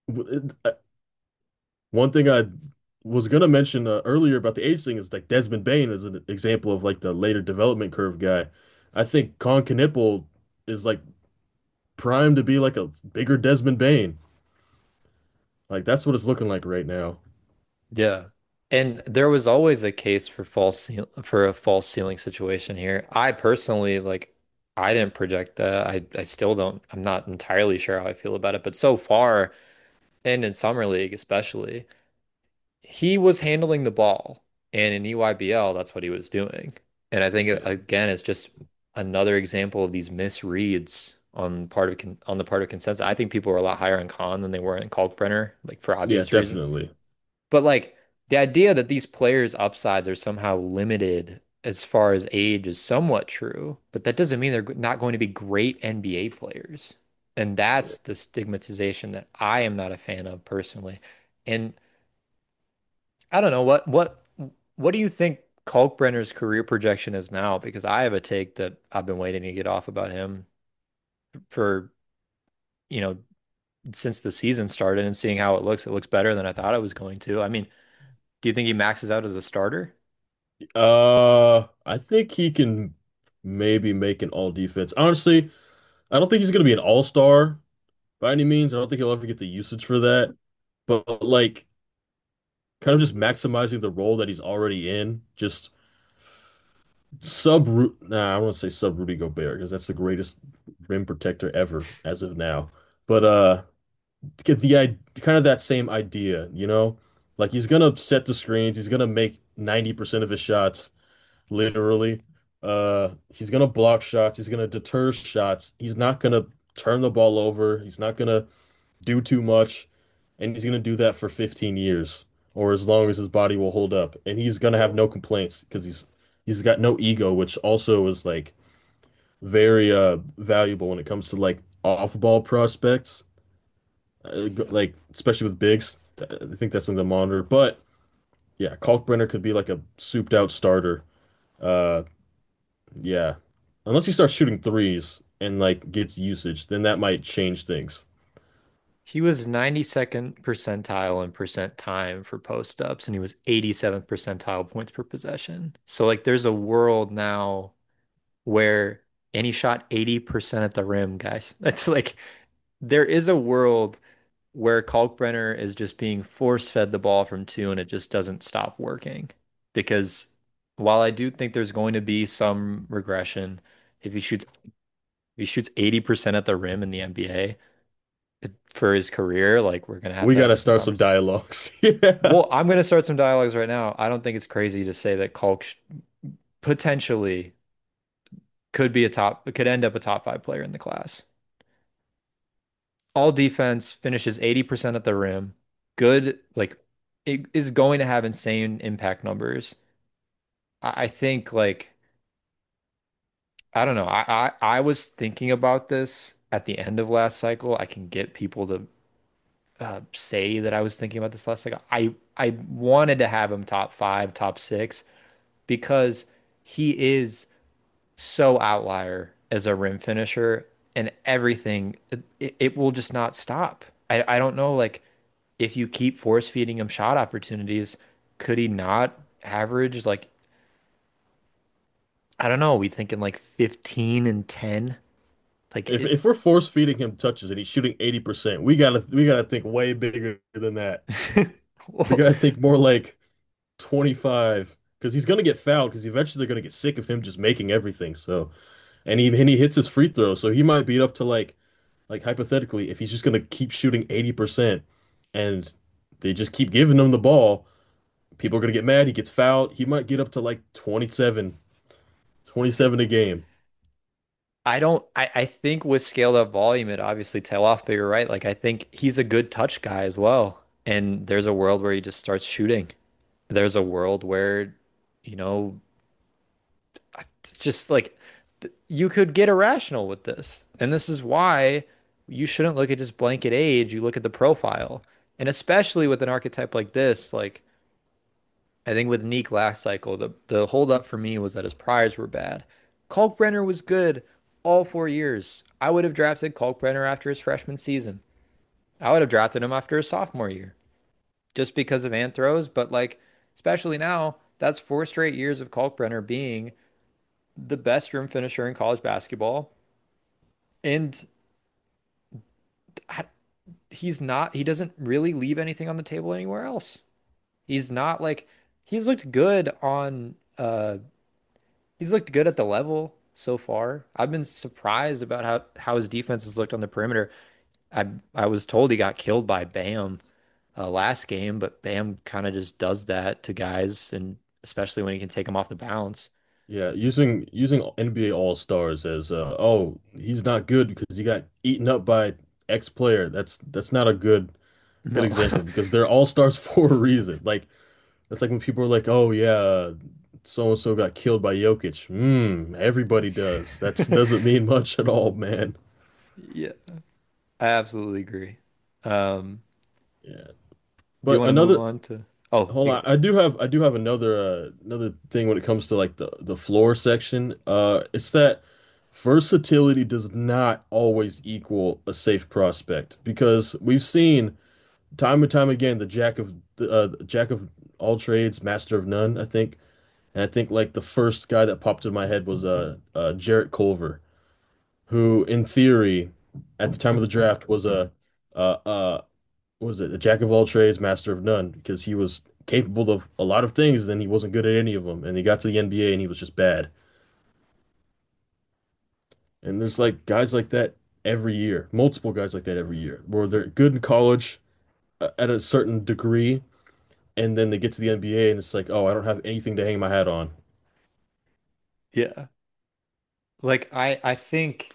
one thing I was gonna mention earlier about the age thing is like Desmond Bain is an example of like the later development curve guy. I think Kon Knueppel is like primed to be like a bigger Desmond Bain. Like that's what it's looking like right now. yeah. And there was always a case for for a false ceiling situation here. I personally like I didn't project that. I still don't. I'm not entirely sure how I feel about it, but so far, and in summer league especially, he was handling the ball, and in EYBL, that's what he was doing. And I think Yeah, again, it's just another example of these misreads on the part of consensus. I think people were a lot higher on Khan than they were in Kalkbrenner, like for yeah, obvious reason. definitely. But like the idea that these players' upsides are somehow limited as far as age is somewhat true, but that doesn't mean they're not going to be great NBA players. And Yeah. that's the stigmatization that I am not a fan of personally. And I don't know what do you think Kalkbrenner's career projection is now? Because I have a take that I've been waiting to get off about him for, you know, since the season started and seeing how it looks better than I thought it was going to. I mean, do you think he maxes out as a starter? I think he can maybe make an all defense. Honestly, I don't think he's gonna be an all-star by any means. I don't think he'll ever get the usage for that. But like kind of just maximizing the role that he's already in, just I don't want to say sub Rudy Gobert because that's the greatest rim protector ever as of now. But get kind of that same idea, you know? Like he's gonna set the screens, he's gonna make 90% of his shots, literally. He's gonna block shots, he's gonna deter shots, he's not gonna turn the ball over, he's not gonna do too much, and he's gonna do that for 15 years or as long as his body will hold up. And he's gonna have no complaints because he's got no ego, which also is like very valuable when it comes to like off-ball prospects, Yeah. like especially with bigs. I think that's something to monitor. But yeah, Kalkbrenner could be like a souped out starter. Uh, yeah, unless he starts shooting threes and like gets usage, then that might change things. He was 92nd percentile in percent time for post ups, and he was 87th percentile points per possession. So like there's a world now where and he shot 80% at the rim, guys. That's like there is a world where Kalkbrenner is just being force fed the ball from two and it just doesn't stop working. Because while I do think there's going to be some regression, if he shoots 80% at the rim in the NBA for his career, like we're gonna have We to have gotta different start some conversations. dialogues. Yeah. Well, I'm gonna start some dialogues right now. I don't think it's crazy to say that potentially could end up a top five player in the class. All defense finishes 80% at the rim. Good, like it is going to have insane impact numbers. I think like I don't know. I was thinking about this at the end of last cycle. I can get people to say that I was thinking about this last cycle. I wanted to have him top five, top six because he is so outlier as a rim finisher and everything. It will just not stop. I don't know like if you keep force feeding him shot opportunities, could he not average like I don't know, we thinking like 15 and 10? Like If we're force feeding him touches and he's shooting 80%, we gotta think way bigger than that. We well, gotta think more like 25 because he's gonna get fouled because eventually they're gonna get sick of him just making everything. So and he hits his free throw, so he might beat up to like hypothetically if he's just gonna keep shooting 80% and they just keep giving him the ball, people are gonna get mad. He gets fouled. He might get up to like 27 a game. I think with scaled up volume, it obviously tail off, but you're right. Like I think he's a good touch guy as well. And there's a world where he just starts shooting. There's a world where, you know, just like you could get irrational with this. And this is why you shouldn't look at just blanket age. You look at the profile. And especially with an archetype like this, like I think with Neek last cycle, the hold up for me was that his priors were bad. Kalkbrenner was good all 4 years. I would have drafted Kalkbrenner after his freshman season. I would have drafted him after his sophomore year just because of Anthros. But like, especially now, that's 4 straight years of Kalkbrenner being the best rim finisher in college basketball. And he doesn't really leave anything on the table anywhere else. He's not like, he's looked good on, he's looked good at the level so far. I've been surprised about how his defense has looked on the perimeter. I was told he got killed by Bam last game, but Bam kind of just does that to guys, and especially when he can take them off the bounce. Yeah, using NBA All-Stars as oh, he's not good because he got eaten up by X player. That's not a good No. example because they're All-Stars for a reason. Like that's like when people are like, "Oh yeah, so and so got killed by Jokic." Everybody does. That doesn't mean much at all, man. Yeah, I absolutely agree. Um, Yeah. do you But want to move another on to? Oh, hold you on, got. I do have another thing when it comes to like the floor section. It's that versatility does not always equal a safe prospect because we've seen time and time again the jack of all trades, master of none, I think. And I think like the first guy that popped in my head was Jarrett Culver, who in theory at the time of the draft was a what was it, a jack of all trades, master of none, because he was capable of a lot of things, and he wasn't good at any of them. And he got to the NBA and he was just bad. And there's like guys like that every year, multiple guys like that every year, where they're good in college at a certain degree, and then they get to the NBA and it's like, oh, I don't have anything to hang my hat on. Yeah. Like I think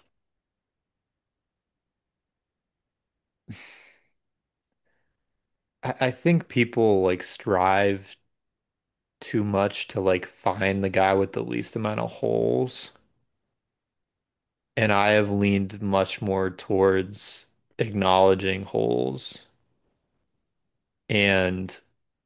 I think people like strive too much to like find the guy with the least amount of holes. And I have leaned much more towards acknowledging holes and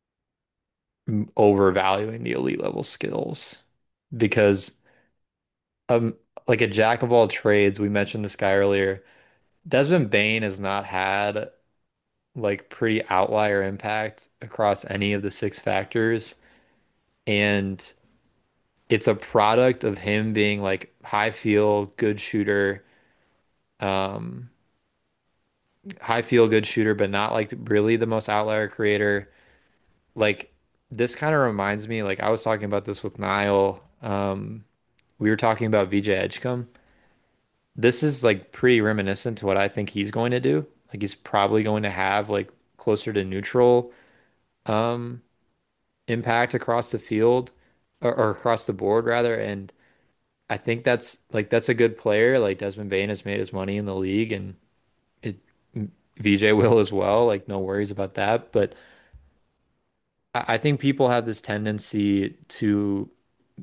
overvaluing the elite level skills because um like a jack of all trades, we mentioned this guy earlier. Desmond Bain has not had like pretty outlier impact across any of the six factors, and it's a product of him being like high feel, good shooter, um, high feel, good shooter, but not like really the most outlier creator. Like this kind of reminds me, like I was talking about this with Niall. We were talking about VJ Edgecombe. This is like pretty reminiscent to what I think he's going to do. Like he's probably going to have like closer to neutral um impact across the field or across the board rather. And I think that's a good player. Like Desmond Bain has made his money in the league and it VJ will as well. Like no worries about that. But I think people have this tendency to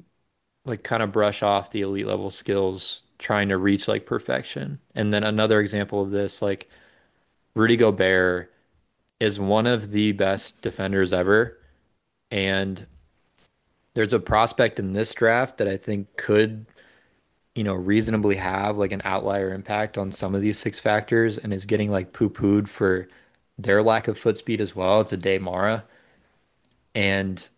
like kind of brush off the elite level skills trying to reach like perfection. And then another example of this, like Rudy Gobert is one of the best defenders ever. And there's a prospect in this draft that I think could, reasonably have like an outlier impact on some of these six factors and is getting like poo-pooed for their lack of foot speed as well. It's a Day Mara. And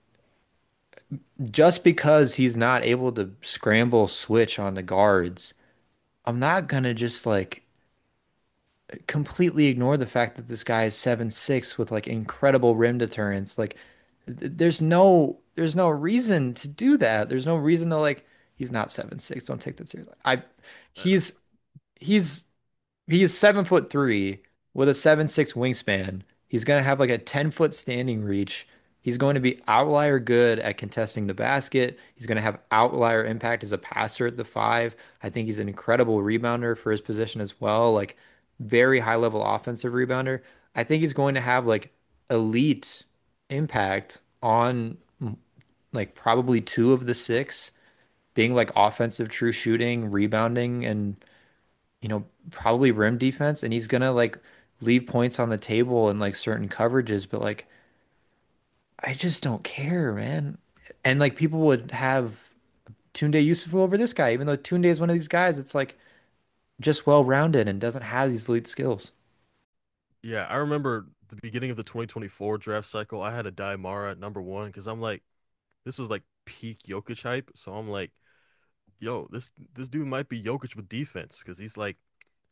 just because he's not able to scramble switch on the guards, I'm not gonna just like completely ignore the fact that this guy is 7'6" with like incredible rim deterrence. Like there's no reason to do that. There's no reason to like he's not 7'6". Don't take that seriously. He's he's he is 7'3" with a 7'6" wingspan. He's gonna have like a 10-foot standing reach. He's going to be outlier good at contesting the basket. He's going to have outlier impact as a passer at the five. I think he's an incredible rebounder for his position as well. Like very high level offensive rebounder. I think he's going to have like elite impact on like probably two of the six being like offensive true shooting, rebounding, and probably rim defense, and he's gonna like leave points on the table in like certain coverages, but like I just don't care, man. And like people would have Tunde Yusufu over this guy, even though Tunde is one of these guys that's like just well-rounded and doesn't have these elite skills. Yeah, I remember the beginning of the 2024 draft cycle. I had a Daimara Mara at number one because I'm like, this was like peak Jokic hype. So I'm like, yo, this dude might be Jokic with defense because he's like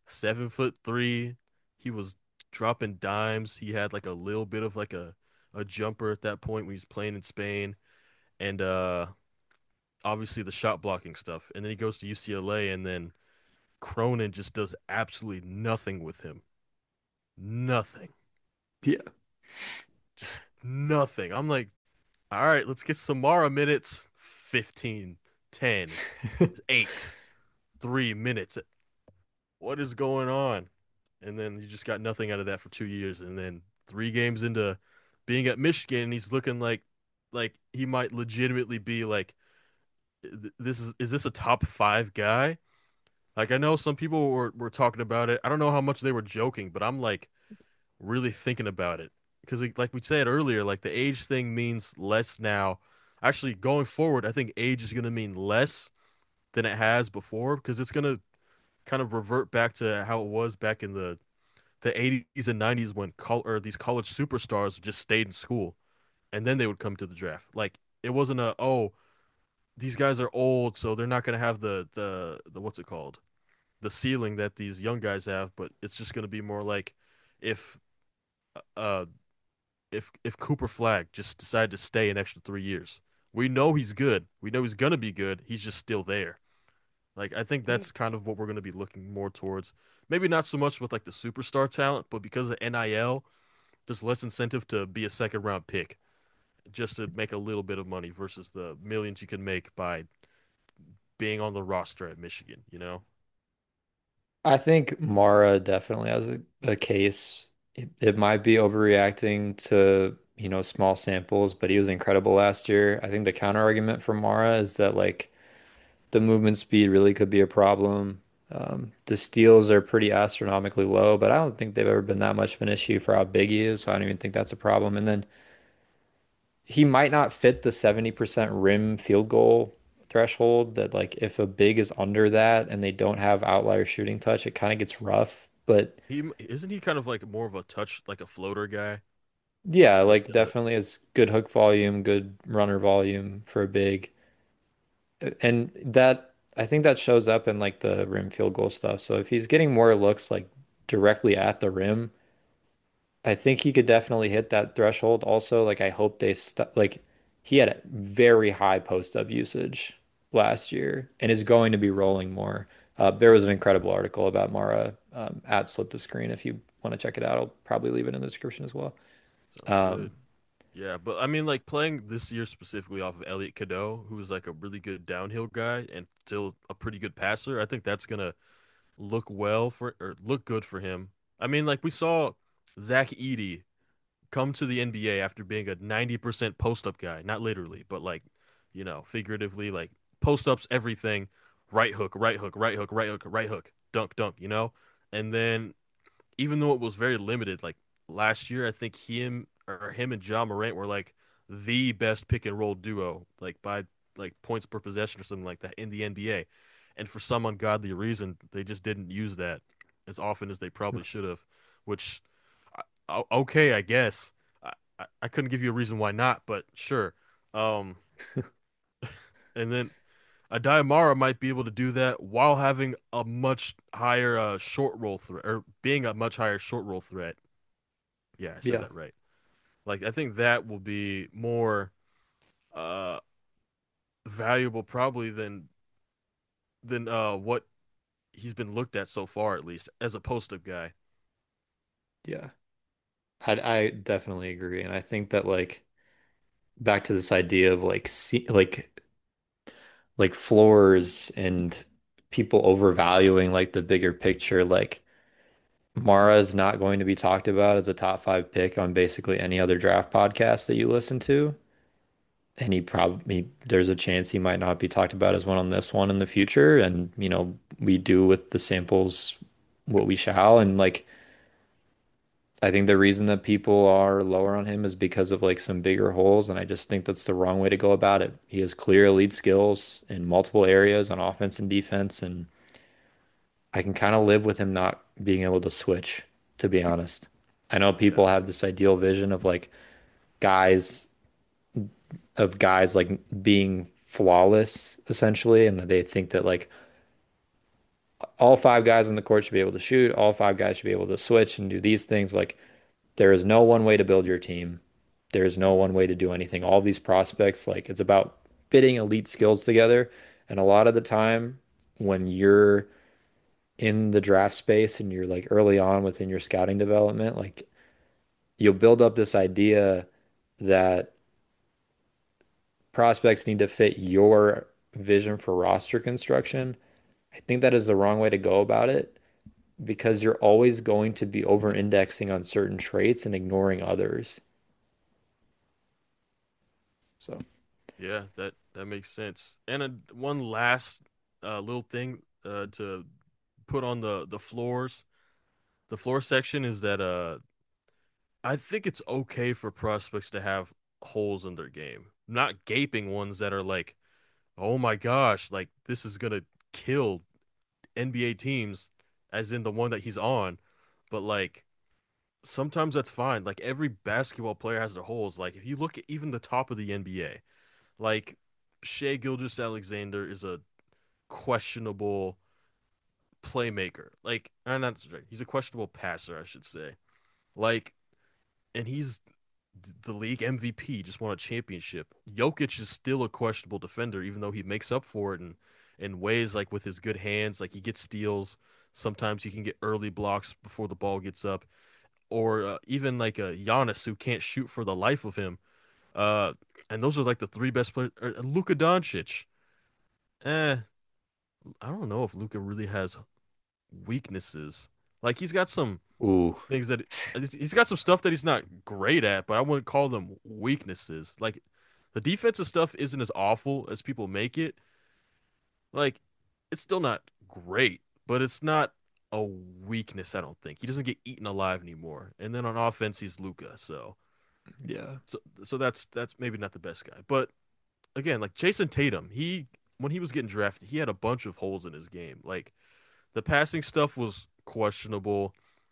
7'3". He was dropping dimes. He had like a little bit of like a jumper at that point when he was playing in Spain, and obviously the shot blocking stuff. And then he goes to UCLA, and then Cronin just does absolutely nothing with him. Nothing. Yeah. Just nothing. I'm like, all right, let's get Samara minutes. 15, 10, 8, 3 minutes. What is going on? And then you just got nothing out of that for 2 years. And then 3 games into being at Michigan, he's looking like he might legitimately be like, this is this a top five guy? Like I know some people were talking about it. I don't know how much they were joking, but I'm like really thinking about it because like we said earlier, like the age thing means less now. Actually, going forward, I think age is going to mean less than it has before because it's going to kind of revert back to how it was back in the 80s and 90s when these college superstars just stayed in school and then they would come to the draft. Like it wasn't a, oh, these guys are old, so they're not going to have the what's it called? The ceiling that these young guys have, but it's just going to be more like if uh if Cooper Flag just decided to stay an extra 3 years. We know he's good. We know he's gonna be good. He's just still there. Like I think that's kind of what we're gonna be looking more towards. Maybe not so much with like the superstar talent, but because of NIL, there's less incentive to be a second round pick just to make a little bit of money versus the millions you can make by being on the roster at Michigan, you know? I think Mara definitely has a case. It might be overreacting to, small samples, but he was incredible last year. I think the counter argument for Mara is that like the movement speed really could be a problem. The steals are pretty astronomically low, but I don't think they've ever been that much of an issue for how big he is, so I don't even think that's a problem. And then he might not fit the 70% rim field goal threshold that like if a big is under that and they don't have outlier shooting touch, it kind of gets rough. But He isn't he kind of like more of a touch like a floater guy yeah, that like definitely has good hook volume, good runner volume for a big. And that I think that shows up in like the rim field goal stuff. So if he's getting more looks like directly at the rim, I think he could definitely hit that threshold. Also, like I hope they st like he had a very high post up usage last year and is going to be rolling more. There was an incredible article about Mara at Slip the Screen. If you want to check it out, I'll probably leave it in the description as well. sounds Um, good. Yeah, but I mean, like playing this year specifically off of Elliot Cadeau, who's like a really good downhill guy and still a pretty good passer. I think that's gonna look well for or look good for him. I mean, like we saw Zach Edey come to the NBA after being a 90% post up guy, not literally, but like, figuratively, like post ups, everything, right hook, right hook, right hook, right hook, right hook, dunk, dunk, you know? And then even though it was very limited, like last year, I think him and John Morant were like the best pick and roll duo, like by like points per possession or something like that in the NBA. And for some ungodly reason, they just didn't use that as often as they probably should have, which okay, I guess. I couldn't give you a reason why not, but sure. Um, and then Adayamara might be able to do that while having a much higher short roll threat or being a much higher short roll threat. Yeah, I said Yeah. that right. Like I think that will be more uh valuable probably than what he's been looked at so far at least as a post-up guy. Yeah. I definitely agree. And I think that like back to this idea of like like floors and people overvaluing like the bigger picture, like Mara is not going to be talked about as a top five pick on basically any other draft podcast that you listen to. And he probably, there's a chance he might not be talked about as one on this one in the future. And, we do with the samples what we shall. And like, I think the reason that people are lower on him is because of like some bigger holes. And I just think that's the wrong way to go about it. He has clear elite skills in multiple areas on offense and defense. And I can kind of live with him not being able to switch, to be honest. I know Yeah. people have this ideal vision of like guys guys like being flawless essentially, and that they think that like all five guys on the court should be able to shoot, all five guys should be able to switch and do these things. Like there is no one way to build your team. There is no one way to do anything. All these prospects, like it's about fitting elite skills together. And a lot of the time when you're in the draft space and you're like early on within your scouting development, like you'll build up this idea that prospects need to fit your vision for roster construction. I think that is the wrong way to go about it because you're always going to be over indexing on certain traits and ignoring others. So, Yeah, that makes sense. And one last little thing to put on the floors. The floor section is that I think it's okay for prospects to have holes in their game. Not gaping ones that are like, "Oh my gosh, like this is gonna kill NBA teams," as in the one that he's on. But like sometimes that's fine. Like every basketball player has their holes. Like if you look at even the top of the NBA, like Shea Gilgeous-Alexander is a questionable playmaker. Like, not sorry, he's a questionable passer, I should say. Like, and he's the league MVP, just won a championship. Jokic is still a questionable defender, even though he makes up for it in ways like with his good hands, like he gets steals. Sometimes he can get early blocks before the ball gets up, or even like a Giannis who can't shoot for the life of him. Uh, and those are like the three best players. Luka Doncic. Eh, I don't know if Luka really has weaknesses. Like he's got some ooh, things that he's got some stuff that he's not great at, but I wouldn't call them weaknesses. Like the defensive stuff isn't as awful as people make it. Like it's still not great, but it's not a weakness, I don't think. He doesn't get eaten alive anymore. And then on offense he's Luka, yeah. so that's maybe not the best guy. But again, like Jason Tatum, he when he was getting drafted, he had a bunch of holes in his game. Like the passing stuff was questionable.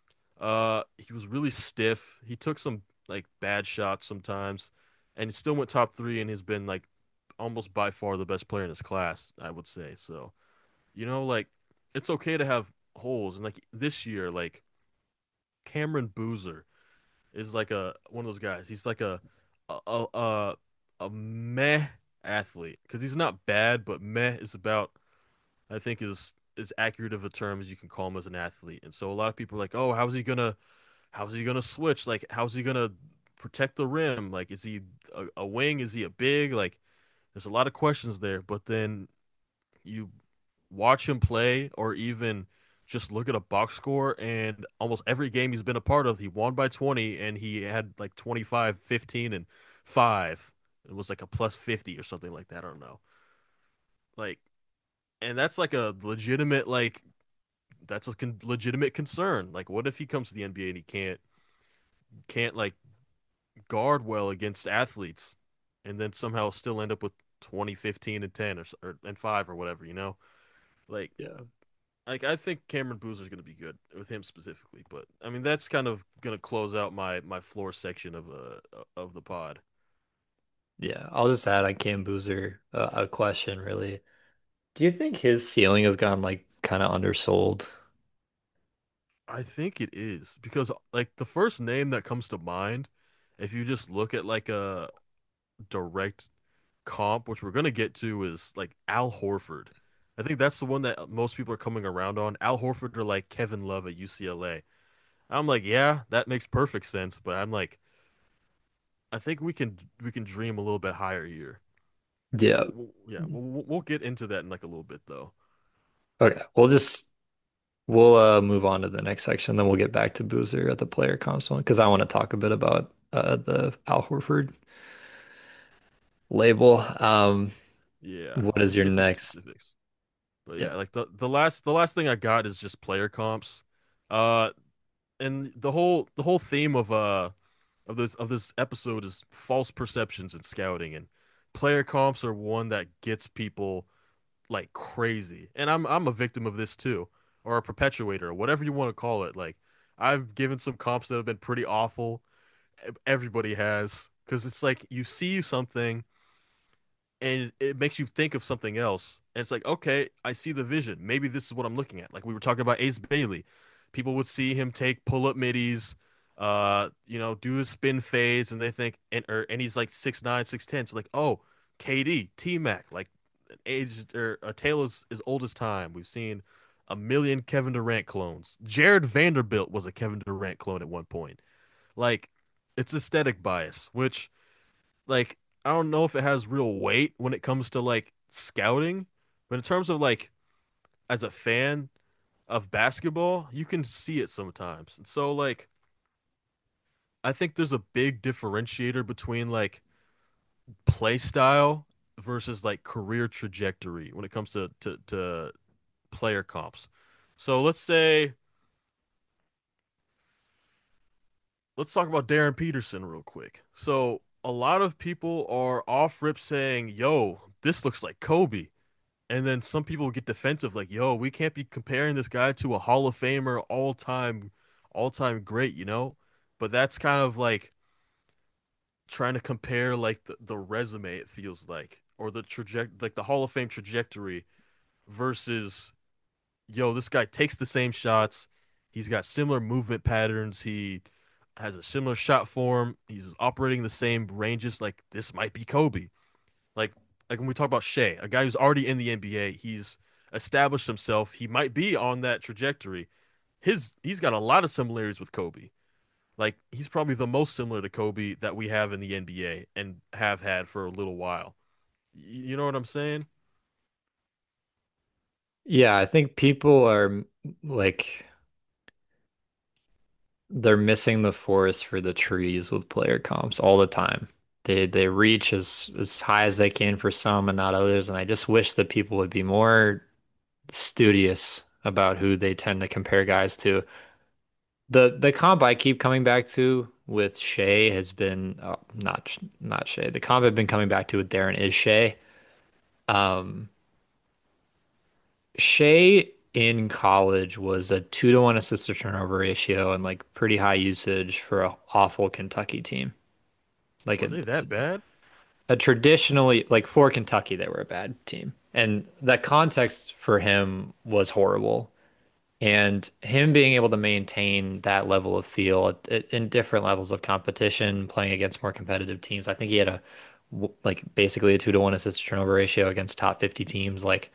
He was really stiff. He took some like bad shots sometimes, and he still went top three and has been like almost by far the best player in his class, I would say. So, like it's okay to have holes. And like this year, like Cameron Boozer is like a one of those guys. He's like a a a, a meh athlete because he's not bad, but meh is about I think is accurate of a term as you can call him as an athlete. And so a lot of people are like, oh, how's he gonna switch? Like, how's he gonna protect the rim? Like, is he a wing? Is he a big? Like, there's a lot of questions there. But then you watch him play, or even just look at a box score, and almost every game he's been a part of, he won by 20, and he had like 25, 15, and 5. It was like a plus 50 or something like that. I don't know. Like, and that's like a legitimate like that's a legitimate concern. Like, what if he comes to the NBA and he can't like guard well against athletes, and then somehow still end up with 20, 15, and 10 or and 5 or whatever, you know? Like Yeah. I think Cameron Boozer's going to be good with him specifically, but I mean that's kind of going to close out my floor section of the pod. Yeah, I'll just add on Cam Boozer a question really. Do you think his ceiling has gone like kind of undersold? I think it is because like the first name that comes to mind, if you just look at like a direct comp, which we're gonna get to, is like Al Horford. I think that's the one that most people are coming around on. Al Horford or like Kevin Love at UCLA. I'm like, yeah, that makes perfect sense, but I'm like, I think we can dream a little bit higher here. Yeah. Yeah, we'll get into that in like a little bit though. Okay, we'll move on to the next section, then we'll get back to Boozer at the player comps one because I want to talk a bit about the Al Horford label. Yeah, What we is can your get to the next? specifics. But Yeah. yeah, like the last thing I got is just player comps. Uh and the whole theme of this episode is false perceptions in scouting, and player comps are one that gets people like crazy. And I'm a victim of this too, or a perpetuator, or whatever you want to call it. Like I've given some comps that have been pretty awful. Everybody has, because it's like you see something and it makes you think of something else. And it's like, okay, I see the vision. Maybe this is what I'm looking at. Like we were talking about Ace Bailey. People would see him take pull-up middies, do his spin fades, and they think, and he's like 6'9", 6'10". So like, oh, KD, T-Mac, like an age or a tale as old as time. We've seen a million Kevin Durant clones. Jared Vanderbilt was a Kevin Durant clone at one point. Like, it's aesthetic bias, which like I don't know if it has real weight when it comes to like scouting, but in terms of like as a fan of basketball, you can see it sometimes. And so like I think there's a big differentiator between like play style versus like career trajectory when it comes to player comps. So let's talk about Darren Peterson real quick. So a lot of people are off rip saying, "Yo, this looks like Kobe." And then some people get defensive, like, yo, we can't be comparing this guy to a Hall of Famer, all time great, you know? But that's kind of like trying to compare like the resume, it feels like, or like the Hall of Fame trajectory versus, yo, this guy takes the same shots. He's got similar movement patterns. He has a similar shot form. He's operating the same ranges. Like this might be Kobe. Like like when we talk about Shea, a guy who's already in the NBA, he's established himself. He might be on that trajectory. He's got a lot of similarities with Kobe. Like he's probably the most similar to Kobe that we have in the NBA and have had for a little while. You know what I'm saying? Yeah, I think people are like they're missing the forest for the trees with player comps all the time. They reach as high as they can for some and not others, and I just wish that people would be more studious about who they tend to compare guys to. The comp I keep coming back to with Shea has been not Shea. The comp I've been coming back to with Darren is Shea. Um, Shea in college was a 2-to-1 assist to turnover ratio and like pretty high usage for a awful Kentucky team. Like Were they that bad? a traditionally like for Kentucky they were a bad team. And that context for him was horrible. And him being able to maintain that level of feel in different levels of competition, playing against more competitive teams. I think he had like basically a 2-to-1 assist to turnover ratio against top 50 teams. Like,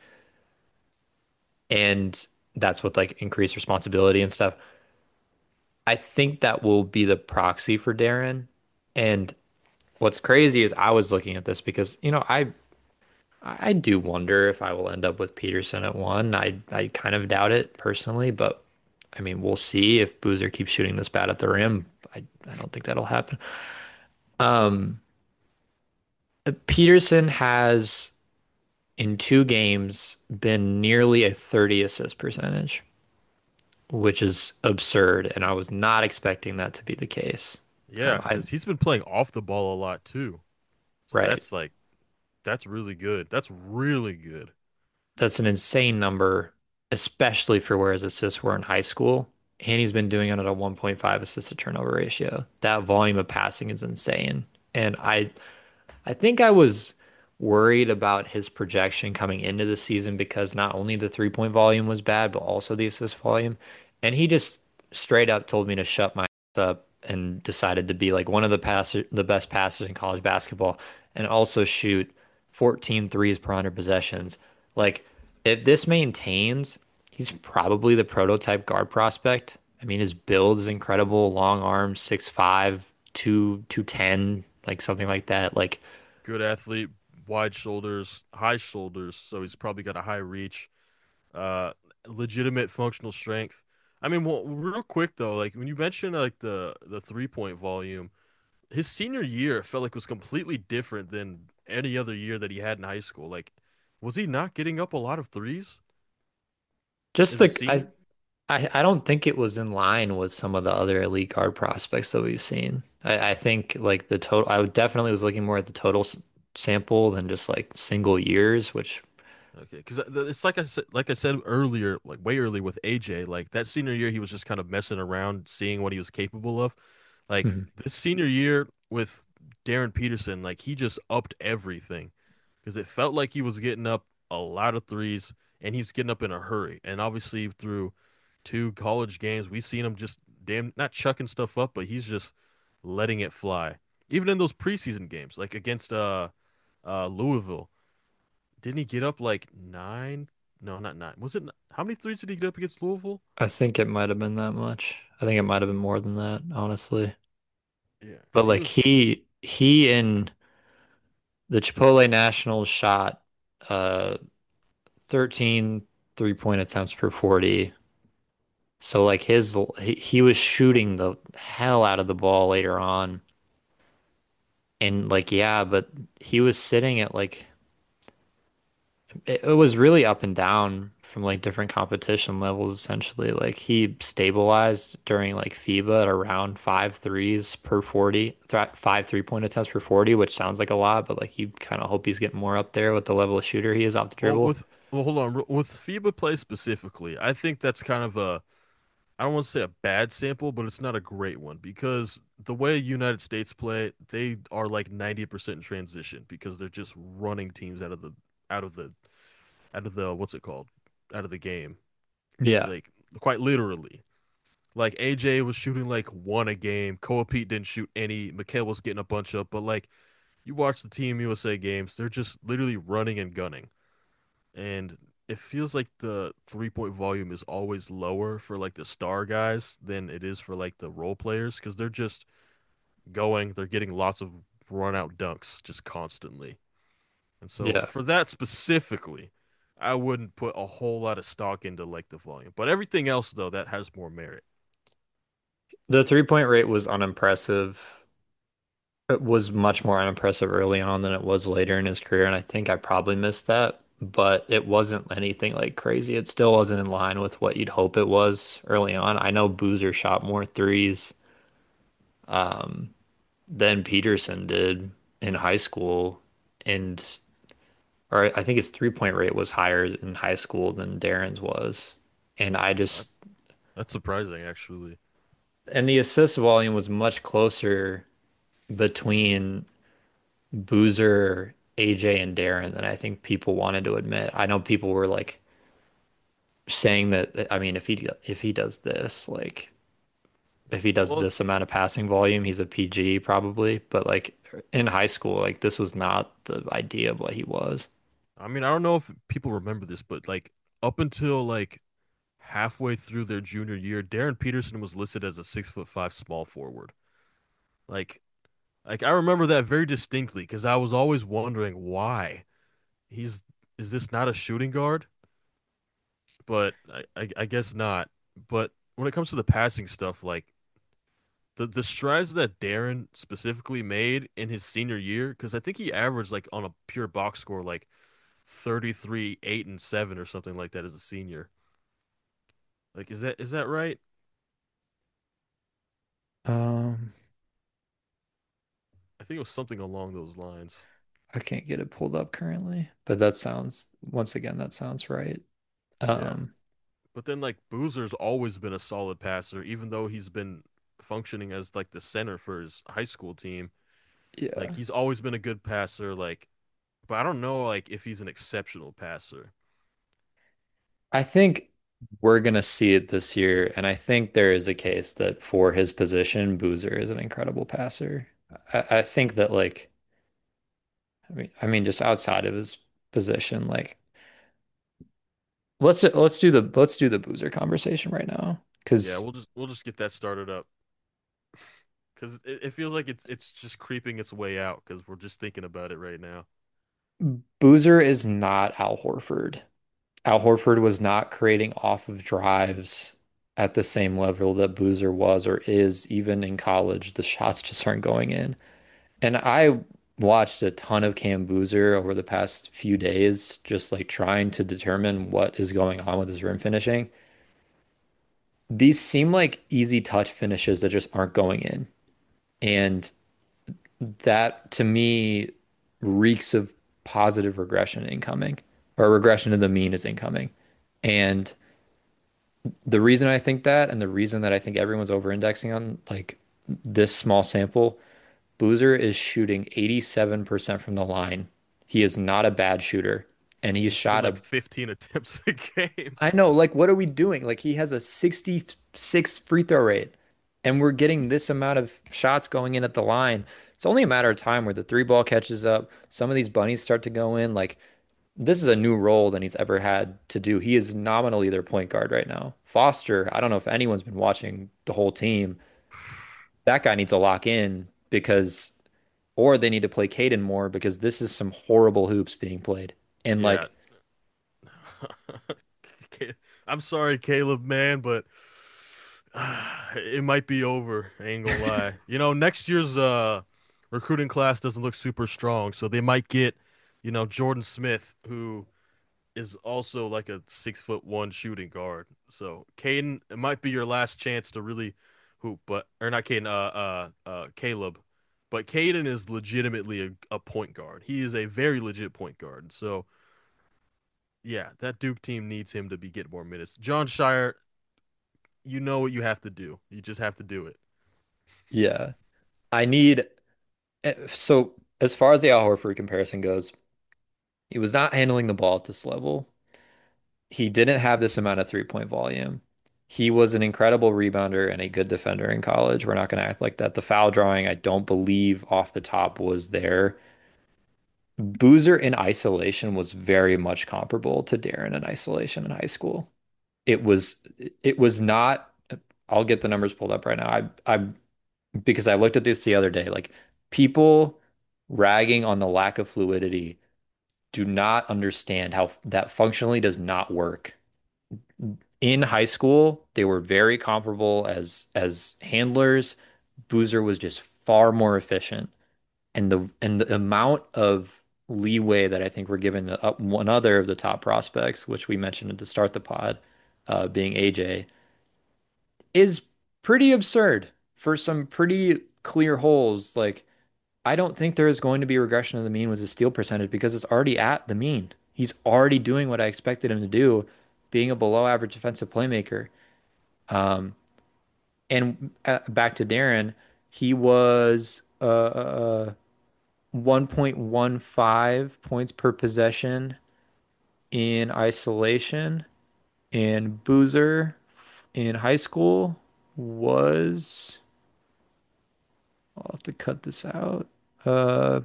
and that's with like increased responsibility and stuff. I think that will be the proxy for Darren. And what's crazy is I was looking at this because, I do wonder if I will end up with Peterson at one. I kind of doubt it personally, but I mean, we'll see if Boozer keeps shooting this bad at the rim. I don't think that'll happen. Um, Peterson has in 2 games been nearly a 30 assist percentage, which is absurd. And I was not expecting that to be the case. Yeah, I because he's been playing off the ball a lot too. So Right. that's really good. That's really good. That's an insane number, especially for where his assists were in high school. And he's been doing it at a 1.5 assist to turnover ratio. That volume of passing is insane. And I think I was worried about his projection coming into the season because not only the 3-point volume was bad, but also the assist volume. And he just straight up told me to shut my ass up and decided to be like one of the best passers in college basketball and also shoot 14 threes per 100 possessions. Like, if this maintains, he's probably the prototype guard prospect. I mean, his build is incredible, long arms, 6'5", 210, like something like that. Like, Good athlete, wide shoulders, high shoulders, so he's probably got a high reach. Uh, Legitimate functional strength. I mean, well, real quick though, like when you mentioned like the 3-point volume, his senior year felt like was completely different than any other year that he had in high school. Like, was he not getting up a lot of threes just as a the senior? I don't think it was in line with some of the other elite guard prospects that we've seen. I think like the total, I would definitely was looking more at the total sample than just like single years, which Okay, because it's like I said earlier, like way early with AJ, like that senior year he was just kind of messing around, seeing what he was capable of. Like Mhm. this senior year with Darren Peterson, like he just upped everything because it felt like he was getting up a lot of threes and he was getting up in a hurry. And obviously through 2 college games, we've seen him just damn not chucking stuff up, but he's just letting it fly. Even in those preseason games, like against Louisville. Didn't he get up like nine? No, not nine. Was it how many threes did he get up against Louisville? I think it might have been that much. I think it might have been more than that, honestly. Yeah, But because he like was. he in the Chipotle Nationals shot uh 13 3-point attempts per 40. So like he was shooting the hell out of the ball later on. And like yeah, but he was sitting at like it was really up and down from like different competition levels essentially. Like he stabilized during like FIBA at around 5 threes per 40, 5 3-point attempts per 40, which sounds like a lot, but like you kind of hope he's getting more up there with the level of shooter he is off the Well, dribble. hold on. With FIBA play specifically, I think that's kind of a I don't want to say a bad sample, but it's not a great one because the way United States play, they are like 90% in transition because they're just running teams out of the out of the what's it called? Out of the game. Yeah. Like quite literally. Like AJ was shooting like one a game. Koa Pete didn't shoot any. Mikhail was getting a bunch up, but like you watch the Team USA games, they're just literally running and gunning. And it feels like the 3-point volume is always lower for like the star guys than it is for like the role players because they're just going, they're getting lots of run out dunks just constantly. And so Yeah. for that specifically, I wouldn't put a whole lot of stock into like the volume. But everything else though, that has more merit. The 3-point rate was unimpressive. It was much more unimpressive early on than it was later in his career, and I think I probably missed that. But it wasn't anything like crazy. It still wasn't in line with what you'd hope it was early on. I know Boozer shot more threes um, than Peterson did in high school, and or I think his 3-point rate was higher in high school than Darren's was. And I That, just that's surprising actually. and the assist volume was much closer between Boozer, AJ, and Darren than I think people wanted to admit. I know people were like saying that, I mean, if he does this, like if he does Well, this amount of passing volume, he's a PG probably. But like in high school, like this was not the idea of what he was. I mean, I don't know if people remember this, but like up until like halfway through their junior year, Darren Peterson was listed as a 6'5" small forward. Like, like I remember that very distinctly because I was always wondering why he's is this not a shooting guard? But I guess not. But when it comes to the passing stuff, like the strides that Darren specifically made in his senior year, because I think he averaged like on a pure box score like 33, 8, and 7 or something like that as a senior. Like, is that right? Um, I think it was something along those lines. I can't get it pulled up currently, but that sounds, once again, that sounds right. Yeah. Um, But then like Boozer's always been a solid passer, even though he's been functioning as like the center for his high school team. Like yeah, he's always been a good passer, like but I don't know like if he's an exceptional passer. I think we're gonna see it this year, and I think there is a case that for his position, Boozer is an incredible passer. I think that like, just outside of his position, like let's do the Boozer conversation right now, Yeah, because we'll just get that started up because it feels like it's just creeping its way out because we're just thinking about it right now. Boozer is not Al Horford. Al Horford was not creating off of drives at the same level that Boozer was or is even in college. The shots just aren't going in. And I watched a ton of Cam Boozer over the past few days, just like trying to determine what is going on with his rim finishing. These seem like easy touch finishes that just aren't going in. And that to me reeks of positive regression incoming, or regression to the mean is incoming. And the reason I think that, and the reason that I think everyone's over-indexing on like this small sample, Boozer is shooting 87% from the line. He is not a bad shooter. And he's He's shooting shot like a, 15 attempts a game. I know, like, what are we doing? Like, he has a 66 free throw rate, and we're getting this amount of shots going in at the line. It's only a matter of time where the three ball catches up. Some of these bunnies start to go in. Like, this is a new role than he's ever had to do. He is nominally their point guard right now. Foster, I don't know if anyone's been watching the whole team. That guy needs to lock in because, or they need to play Caden more because this is some horrible hoops being played. And Yeah. like, I'm sorry, Caleb, man, but it might be over. I ain't gonna lie. Next year's recruiting class doesn't look super strong, so they might get, Jordan Smith, who is also like a 6'1" shooting guard. So Caden, it might be your last chance to really hoop, but or not Caden, Caleb. But Caden is legitimately a point guard. He is a very legit point guard. So yeah, that Duke team needs him to be get more minutes. John Shire, you know what you have to do. You just have to do it. yeah, I need, so as far as the Al Horford comparison goes, he was not handling the ball at this level. He didn't have this amount of three-point volume. He was an incredible rebounder and a good defender in college. We're not going to act like that. The foul drawing, I don't believe off the top was there. Boozer in isolation was very much comparable to Darren in isolation in high school. It was it was not, I'll get the numbers pulled up right now. I because I looked at this the other day. Like, people ragging on the lack of fluidity do not understand how that functionally does not work. In high school, they were very comparable as handlers. Boozer was just far more efficient, and the amount of leeway that I think we're given one other of the top prospects, which we mentioned to start the pod, being AJ, is pretty absurd for some pretty clear holes. Like, I don't think there is going to be regression of the mean with his steal percentage because it's already at the mean. He's already doing what I expected him to do, being a below average defensive playmaker. Um, and back to Darren, he was 1.15 points per possession in isolation, and Boozer in high school was, I'll have to cut this out. Uh,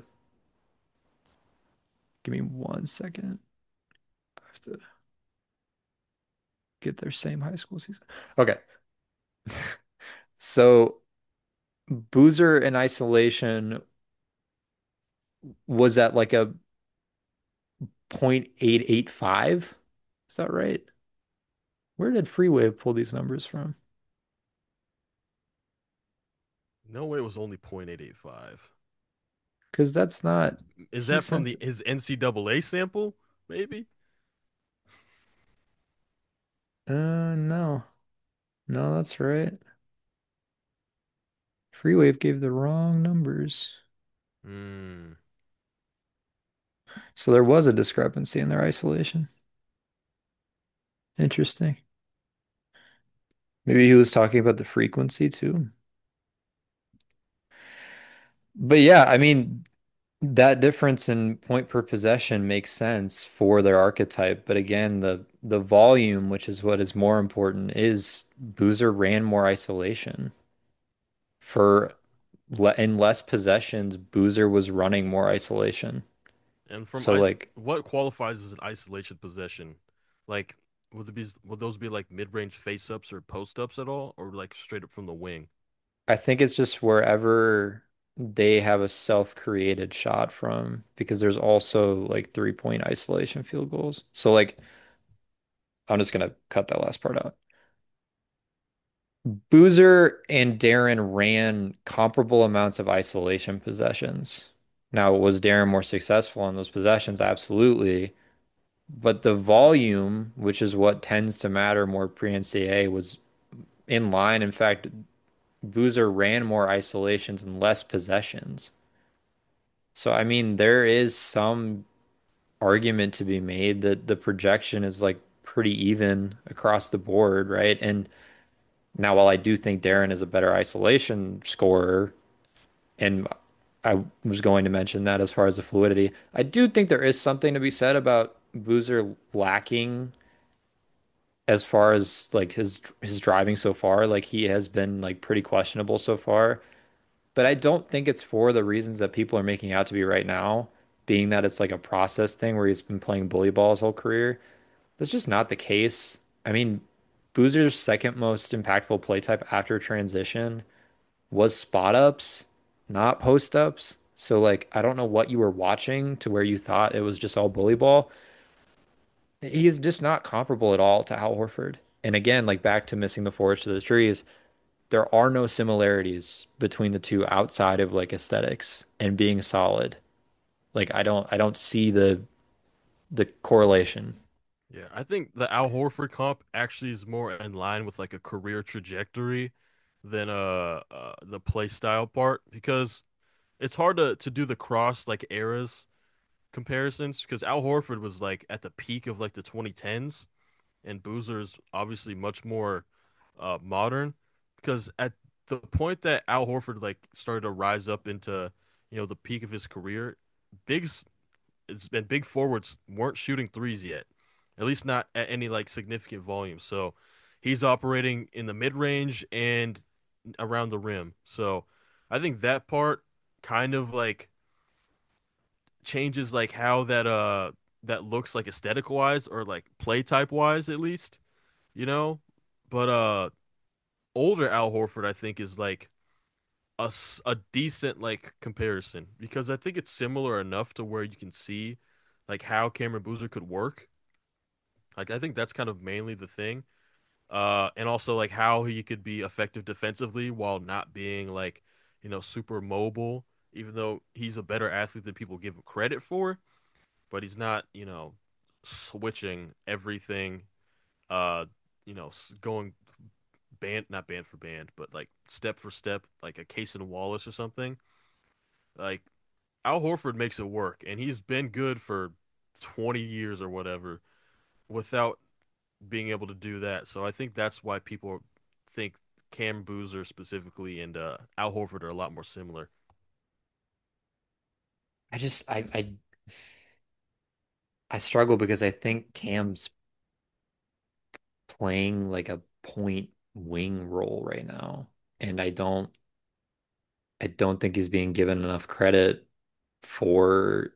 Give me 1 second. I have to get their same high school season. Okay. So Boozer in isolation was at like a 0.885. Is that right? Where did Freeway pull these numbers from? No way it was only 0.885. Because that's not, Is he that from sent, the his NCAA sample? maybe. No. No, that's right. Freewave gave the wrong numbers. Hmm. So there was a discrepancy in their isolation. Interesting. Maybe he was talking about the frequency too. But yeah, I mean, that difference in point per possession makes sense for their archetype. But again, the volume, which is what is more important, is Boozer ran more isolation. For in less possessions, Boozer was running more isolation. And from So ice, like what qualifies as an isolation possession? Like, would those be like mid-range face-ups or post-ups at all, or like straight up from the wing? I think it's just wherever they have a self-created shot from, because there's also like 3-point isolation field goals. So like I'm just gonna cut that last part out. Boozer and Darren ran comparable amounts of isolation possessions. Now, was Darren more successful on those possessions? Absolutely. But the volume, which is what tends to matter more pre-NCAA, was in line. In fact, Boozer ran more isolations and less possessions. So, I mean, there is some argument to be made that the projection is like pretty even across the board, right? And now, while I do think Darren is a better isolation scorer, and I was going to mention that as far as the fluidity, I do think there is something to be said about Boozer lacking as far as like his driving so far. Like he has been like pretty questionable so far. But I don't think it's for the reasons that people are making out to be right now, being that it's like a process thing where he's been playing bully ball his whole career. That's just not the case. I mean, Boozer's second most impactful play type after transition was spot ups, not post ups. So like I don't know what you were watching to where you thought it was just all bully ball. He is just not comparable at all to Al Horford. And again, like back to missing the forest to the trees, there are no similarities between the two outside of like aesthetics and being solid. Like I don't see the correlation. Yeah, I think the Al Horford comp actually is more in line with like a career trajectory than the play style part because it's hard to do the cross like eras comparisons because Al Horford was like at the peak of like the 2010s and Boozer's obviously much more modern because at the point that Al Horford like started to rise up into the peak of his career, bigs it's been big forwards weren't shooting threes yet, at least not at any like significant volume. So he's operating in the mid range and around the rim. So I think that part kind of like changes like how that looks like aesthetic wise or like play type wise at least, you know. But older Al Horford I think is like a decent like comparison because I think it's similar enough to where you can see like how Cameron Boozer could work. Like I think that's kind of mainly the thing. And also like how he could be effective defensively while not being like, super mobile, even though he's a better athlete than people give him credit for, but he's not, switching everything, going band, not band for band, but like step for step, like a Cason Wallace or something. Like Al Horford makes it work, and he's been good for 20 years or whatever without being able to do that. So I think that's why people think Cam Boozer specifically and Al Horford are a lot more similar. I just I struggle because I think Cam's playing like a point wing role right now. And I don't think he's being given enough credit for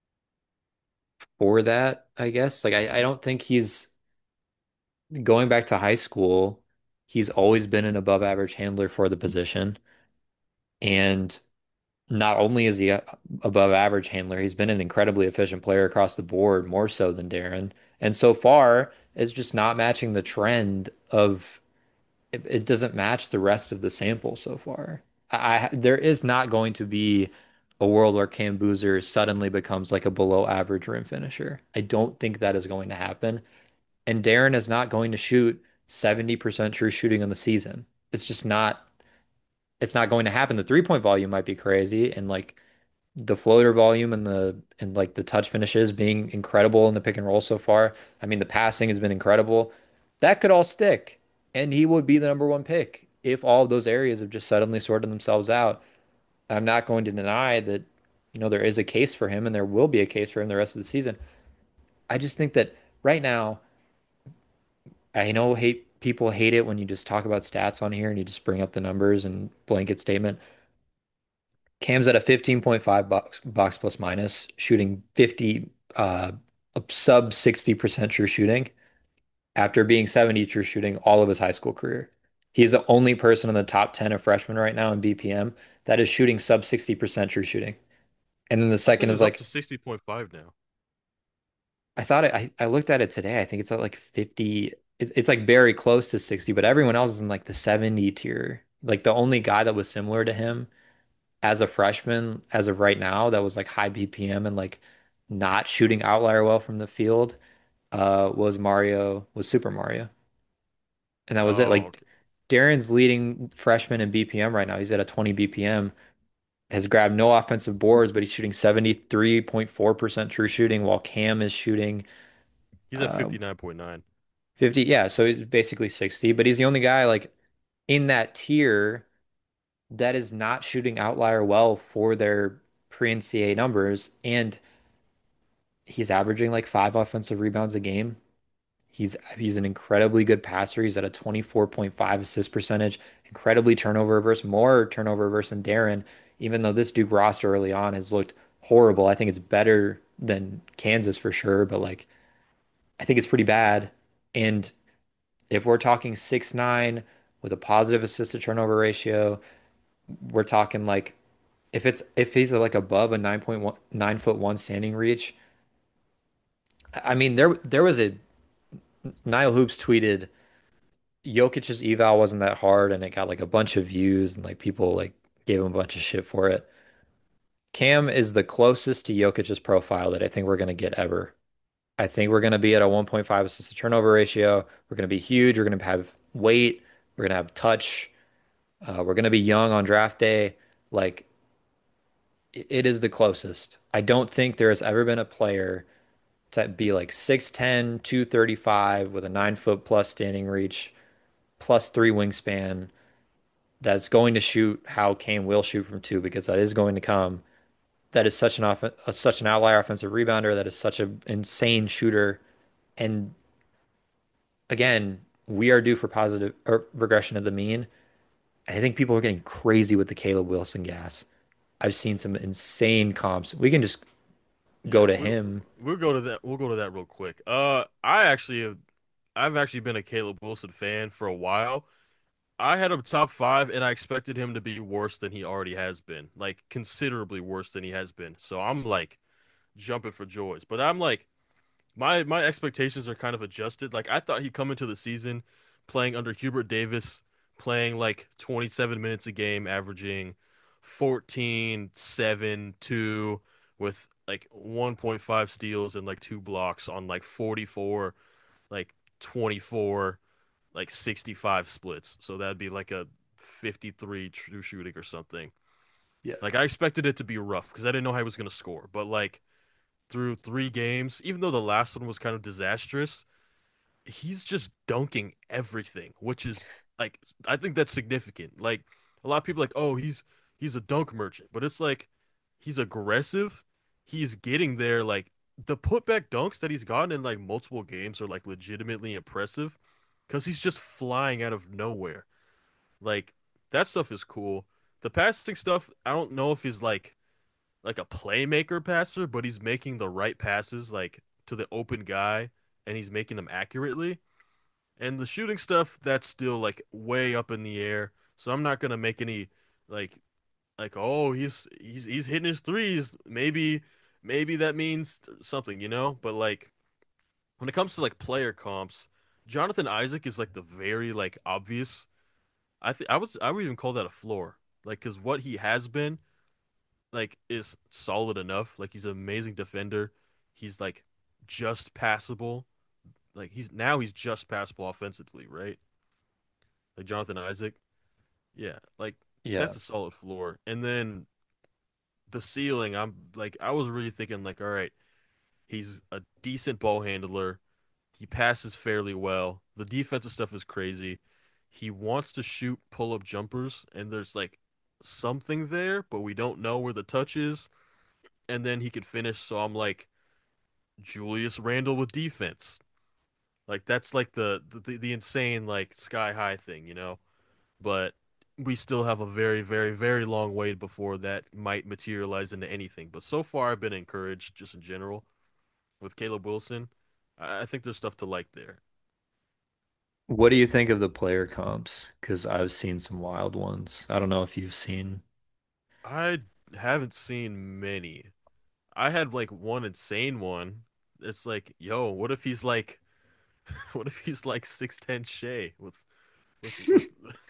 that, I guess. Like I don't think he's going back to high school, he's always been an above average handler for the position. And not only is he a above average handler, he's been an incredibly efficient player across the board, more so than Darren. And so far, it's just not matching the trend of it doesn't match the rest of the sample so far. There is not going to be a world where Cam Boozer suddenly becomes like a below average rim finisher. I don't think that is going to happen. And Darren is not going to shoot 70% true shooting on the season. It's just not it's not going to happen. The three-point volume might be crazy and like the floater volume and like the touch finishes being incredible in the pick and roll so far. I mean, the passing has been incredible. That could all stick, and he would be the number one pick if all of those areas have just suddenly sorted themselves out. I'm not going to deny that, there is a case for him and there will be a case for him the rest of the season. I just think that right now, I know hate people hate it when you just talk about stats on here and you just bring up the numbers and blanket statement. Cam's at a 15.5 box plus minus, shooting 50, a sub 60% true shooting after being 70 true shooting all of his high school career. He's the only person in the top 10 of freshmen right now in BPM that is shooting sub 60% true shooting. And then the I second think is it's up to like, 60.5 now. I looked at it today. I think it's at like 50. It's like very close to 60, but everyone else is in like the 70 tier. Like the only guy that was similar to him as a freshman, as of right now, that was like high BPM and like not shooting outlier well from the field, was Super Mario. And that was it. Oh, Like okay. Darren's leading freshman in BPM right now. He's at a 20 BPM, has grabbed no offensive boards, but he's shooting 73.4% true shooting while Cam is shooting He's at uh 59.9. 50. Yeah, so he's basically 60, but he's the only guy like in that tier that is not shooting outlier well for their pre-NCAA numbers. And he's averaging like 5 offensive rebounds a game. He's an incredibly good passer. He's at a 24.5 assist percentage, incredibly turnover reverse, more turnover reverse than Darren, even though this Duke roster early on has looked horrible. I think it's better than Kansas for sure, but like I think it's pretty bad. And if we're talking 6'9" with a positive assist to turnover ratio, we're talking like if he's like above a 9.1 9 foot one standing reach. I mean, there was a Nile Hoops tweeted Jokic's eval wasn't that hard and it got like a bunch of views and like people like gave him a bunch of shit for it. Cam is the closest to Jokic's profile that I think we're going to get ever. I think we're going to be at a 1.5 assist to turnover ratio. We're going to be huge. We're going to have weight. We're going to have touch. We're going to be young on draft day. Like it is the closest. I don't think there has ever been a player to be like 6'10", 235 with a 9 foot plus standing reach, plus three wingspan that's going to shoot how Kane will shoot from two because that is going to come. That is such an outlier offensive rebounder. That is such an insane shooter. And again, we are due for positive or regression of the mean. And I think people are getting crazy with the Caleb Wilson gas. I've seen some insane comps. We can just go Yeah, to we'll him. we'll go to that. We'll go to that real quick. I've actually been a Caleb Wilson fan for a while. I had him top five, and I expected him to be worse than he already has been, like considerably worse than he has been. So I'm like jumping for joys. But I'm like my expectations are kind of adjusted. Like I thought he'd come into the season playing under Hubert Davis, playing like 27 minutes a game, averaging 14, 7, 2 with like 1.5 steals and like two blocks on like 44, like 24, like 65 splits. So that'd be like a 53 true shooting or something. Yeah. Like I expected it to be rough because I didn't know how he was going to score. But like through 3 games, even though the last one was kind of disastrous, he's just dunking everything, which is like I think that's significant. Like a lot of people are like, oh, he's a dunk merchant, but it's like he's aggressive. He's getting there. Like the putback dunks that he's gotten in like multiple games are like legitimately impressive because he's just flying out of nowhere. Like that stuff is cool. The passing stuff, I don't know if he's like a playmaker passer, but he's making the right passes like to the open guy and he's making them accurately. And the shooting stuff, that's still like way up in the air. So I'm not gonna make any like oh he's hitting his threes. Maybe that means something, you know? But like when it comes to like player comps, Jonathan Isaac is like the very like obvious. I would even call that a floor. Like cuz what he has been like is solid enough. Like he's an amazing defender. He's like just passable. Like he's just passable offensively, right? Like Jonathan Isaac. Yeah, like Yeah. that's a solid floor. And then the ceiling, I was really thinking like, all right, he's a decent ball handler. He passes fairly well. The defensive stuff is crazy. He wants to shoot pull-up jumpers, and there's like something there, but we don't know where the touch is. And then he could finish, so I'm like Julius Randle with defense. Like that's like the insane like sky high thing, you know? But we still have a very, very, very long way before that might materialize into anything. But so far, I've been encouraged just in general with Caleb Wilson. I think there's stuff to like there. What do you think of the player comps? Because I've seen some wild ones. I don't know if you've seen. I haven't seen many. I had like one insane one. It's like, yo, what if he's like, what if he's like 6'10" Shea with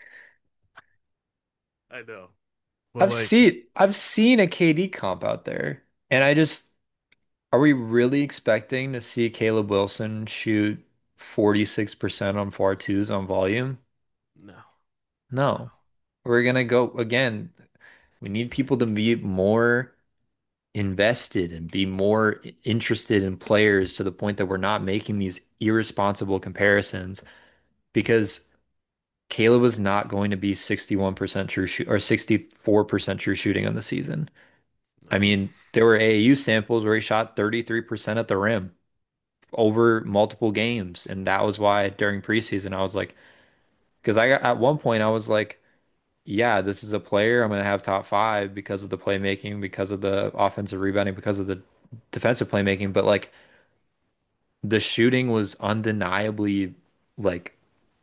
I know. But like, I've seen a KD comp out there, and I just are we really expecting to see Caleb Wilson shoot 46% on 4-2s on volume? no, no. No. We're gonna go again. We need people to be more invested and be more interested in players to the point that we're not making these irresponsible comparisons because Caleb was not going to be 61% true shoot or 64% true shooting on the season. I No. mean, there were AAU samples where he shot 33% at the rim over multiple games. And that was why during preseason, I was like, because at one point, I was like, yeah, this is a player I'm going to have top five because of the playmaking, because of the offensive rebounding, because of the defensive playmaking. But like the shooting was undeniably like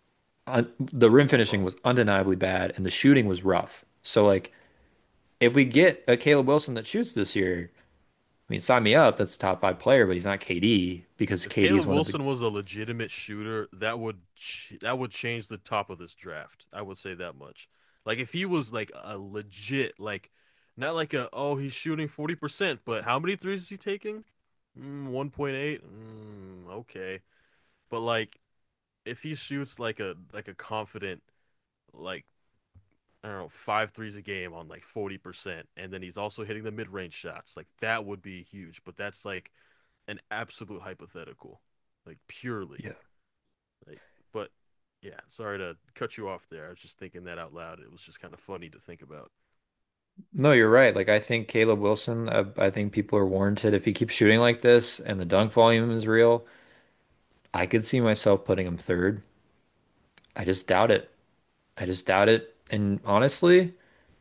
the rim finishing Rough. was undeniably bad and the shooting was rough. So like if we get a Caleb Wilson that shoots this year, I mean, sign me up. That's a top five player, but he's not KD because If KD is Caleb one of the Wilson was a legitimate shooter, that would change the top of this draft. I would say that much. Like if he was like a legit like not like a oh he's shooting 40%, but how many threes is he taking? 1.8. Okay. But like if he shoots like a confident like I don't know, five threes a game on like 40%, and then he's also hitting the mid-range shots, like that would be huge. But that's like an absolute hypothetical, like purely. yeah. Like, but yeah, sorry to cut you off there. I was just thinking that out loud. It was just kind of funny to think about. No, you're right. Like I think Caleb Wilson, I think people are warranted if he keeps shooting like this and the dunk volume is real. I could see myself putting him third. I just doubt it. I just doubt it. And honestly,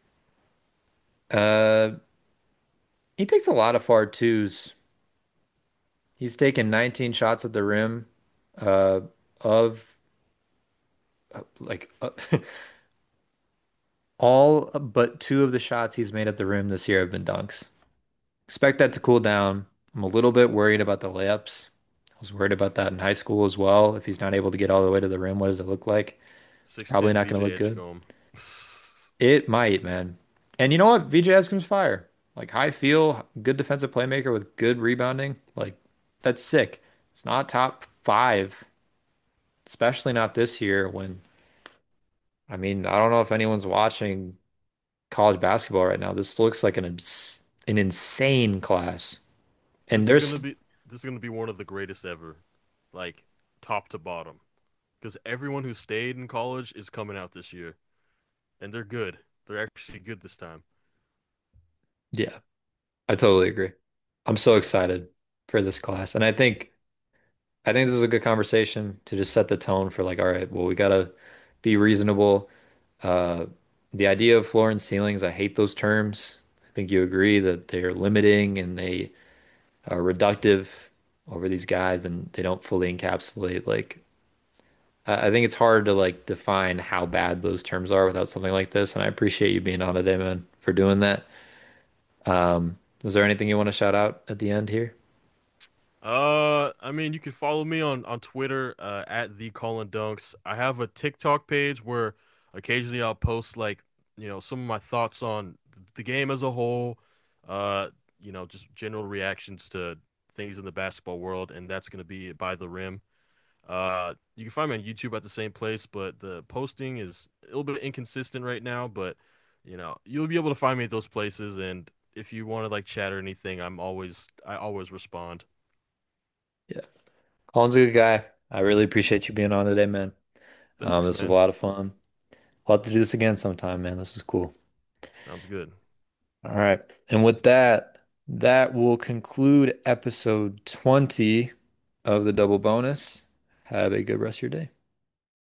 uh, he takes a lot of far twos. He's taken 19 shots at the rim, uh, of like all but two of the shots he's made at the rim this year have been dunks. Expect that to cool down. I'm a little bit worried about the layups. I was worried about that in high school as well. If he's not able to get all the way to the rim, what does it look like? It's probably 6'10" not going to VJ look good. Edgecombe. It might, man. And you know what? VJ Eskim's fire. Like high feel, good defensive playmaker with good rebounding. Like that's sick. It's not top five, especially not this year when I mean, I don't know if anyone's watching college basketball right now. This looks like an insane class. And This is gonna there's be this is gonna be one of the greatest ever, like top to bottom, because everyone who stayed in college is coming out this year, and they're good. They're actually good this time. yeah, I totally agree. I'm so excited for this class. And I think this is a good conversation to just set the tone for like, all right, well, we gotta be reasonable. Uh, the idea of floor and ceilings, I hate those terms. I think you agree that they're limiting and they are reductive over these guys and they don't fully encapsulate like I think it's hard to like define how bad those terms are without something like this. And I appreciate you being on today, man, for doing that. Was there anything you want to shout out at the end here? I mean, you can follow me on Twitter at the Colin Dunks. I have a TikTok page where occasionally I'll post like some of my thoughts on the game as a whole, uh, just general reactions to things in the basketball world, and that's going to be By the Rim. You can find me on YouTube at the same place, but the posting is a little bit inconsistent right now, but you'll be able to find me at those places, and if you want to like chat or anything, I always respond. Yeah. Colin's a good guy. I really appreciate you being on today, man. Thanks, This was a man. lot of fun. We'll have to do this again sometime, man. This was cool. Sounds good. All right. And with that, that will conclude episode 20 of the double bonus. Have a good rest of your day.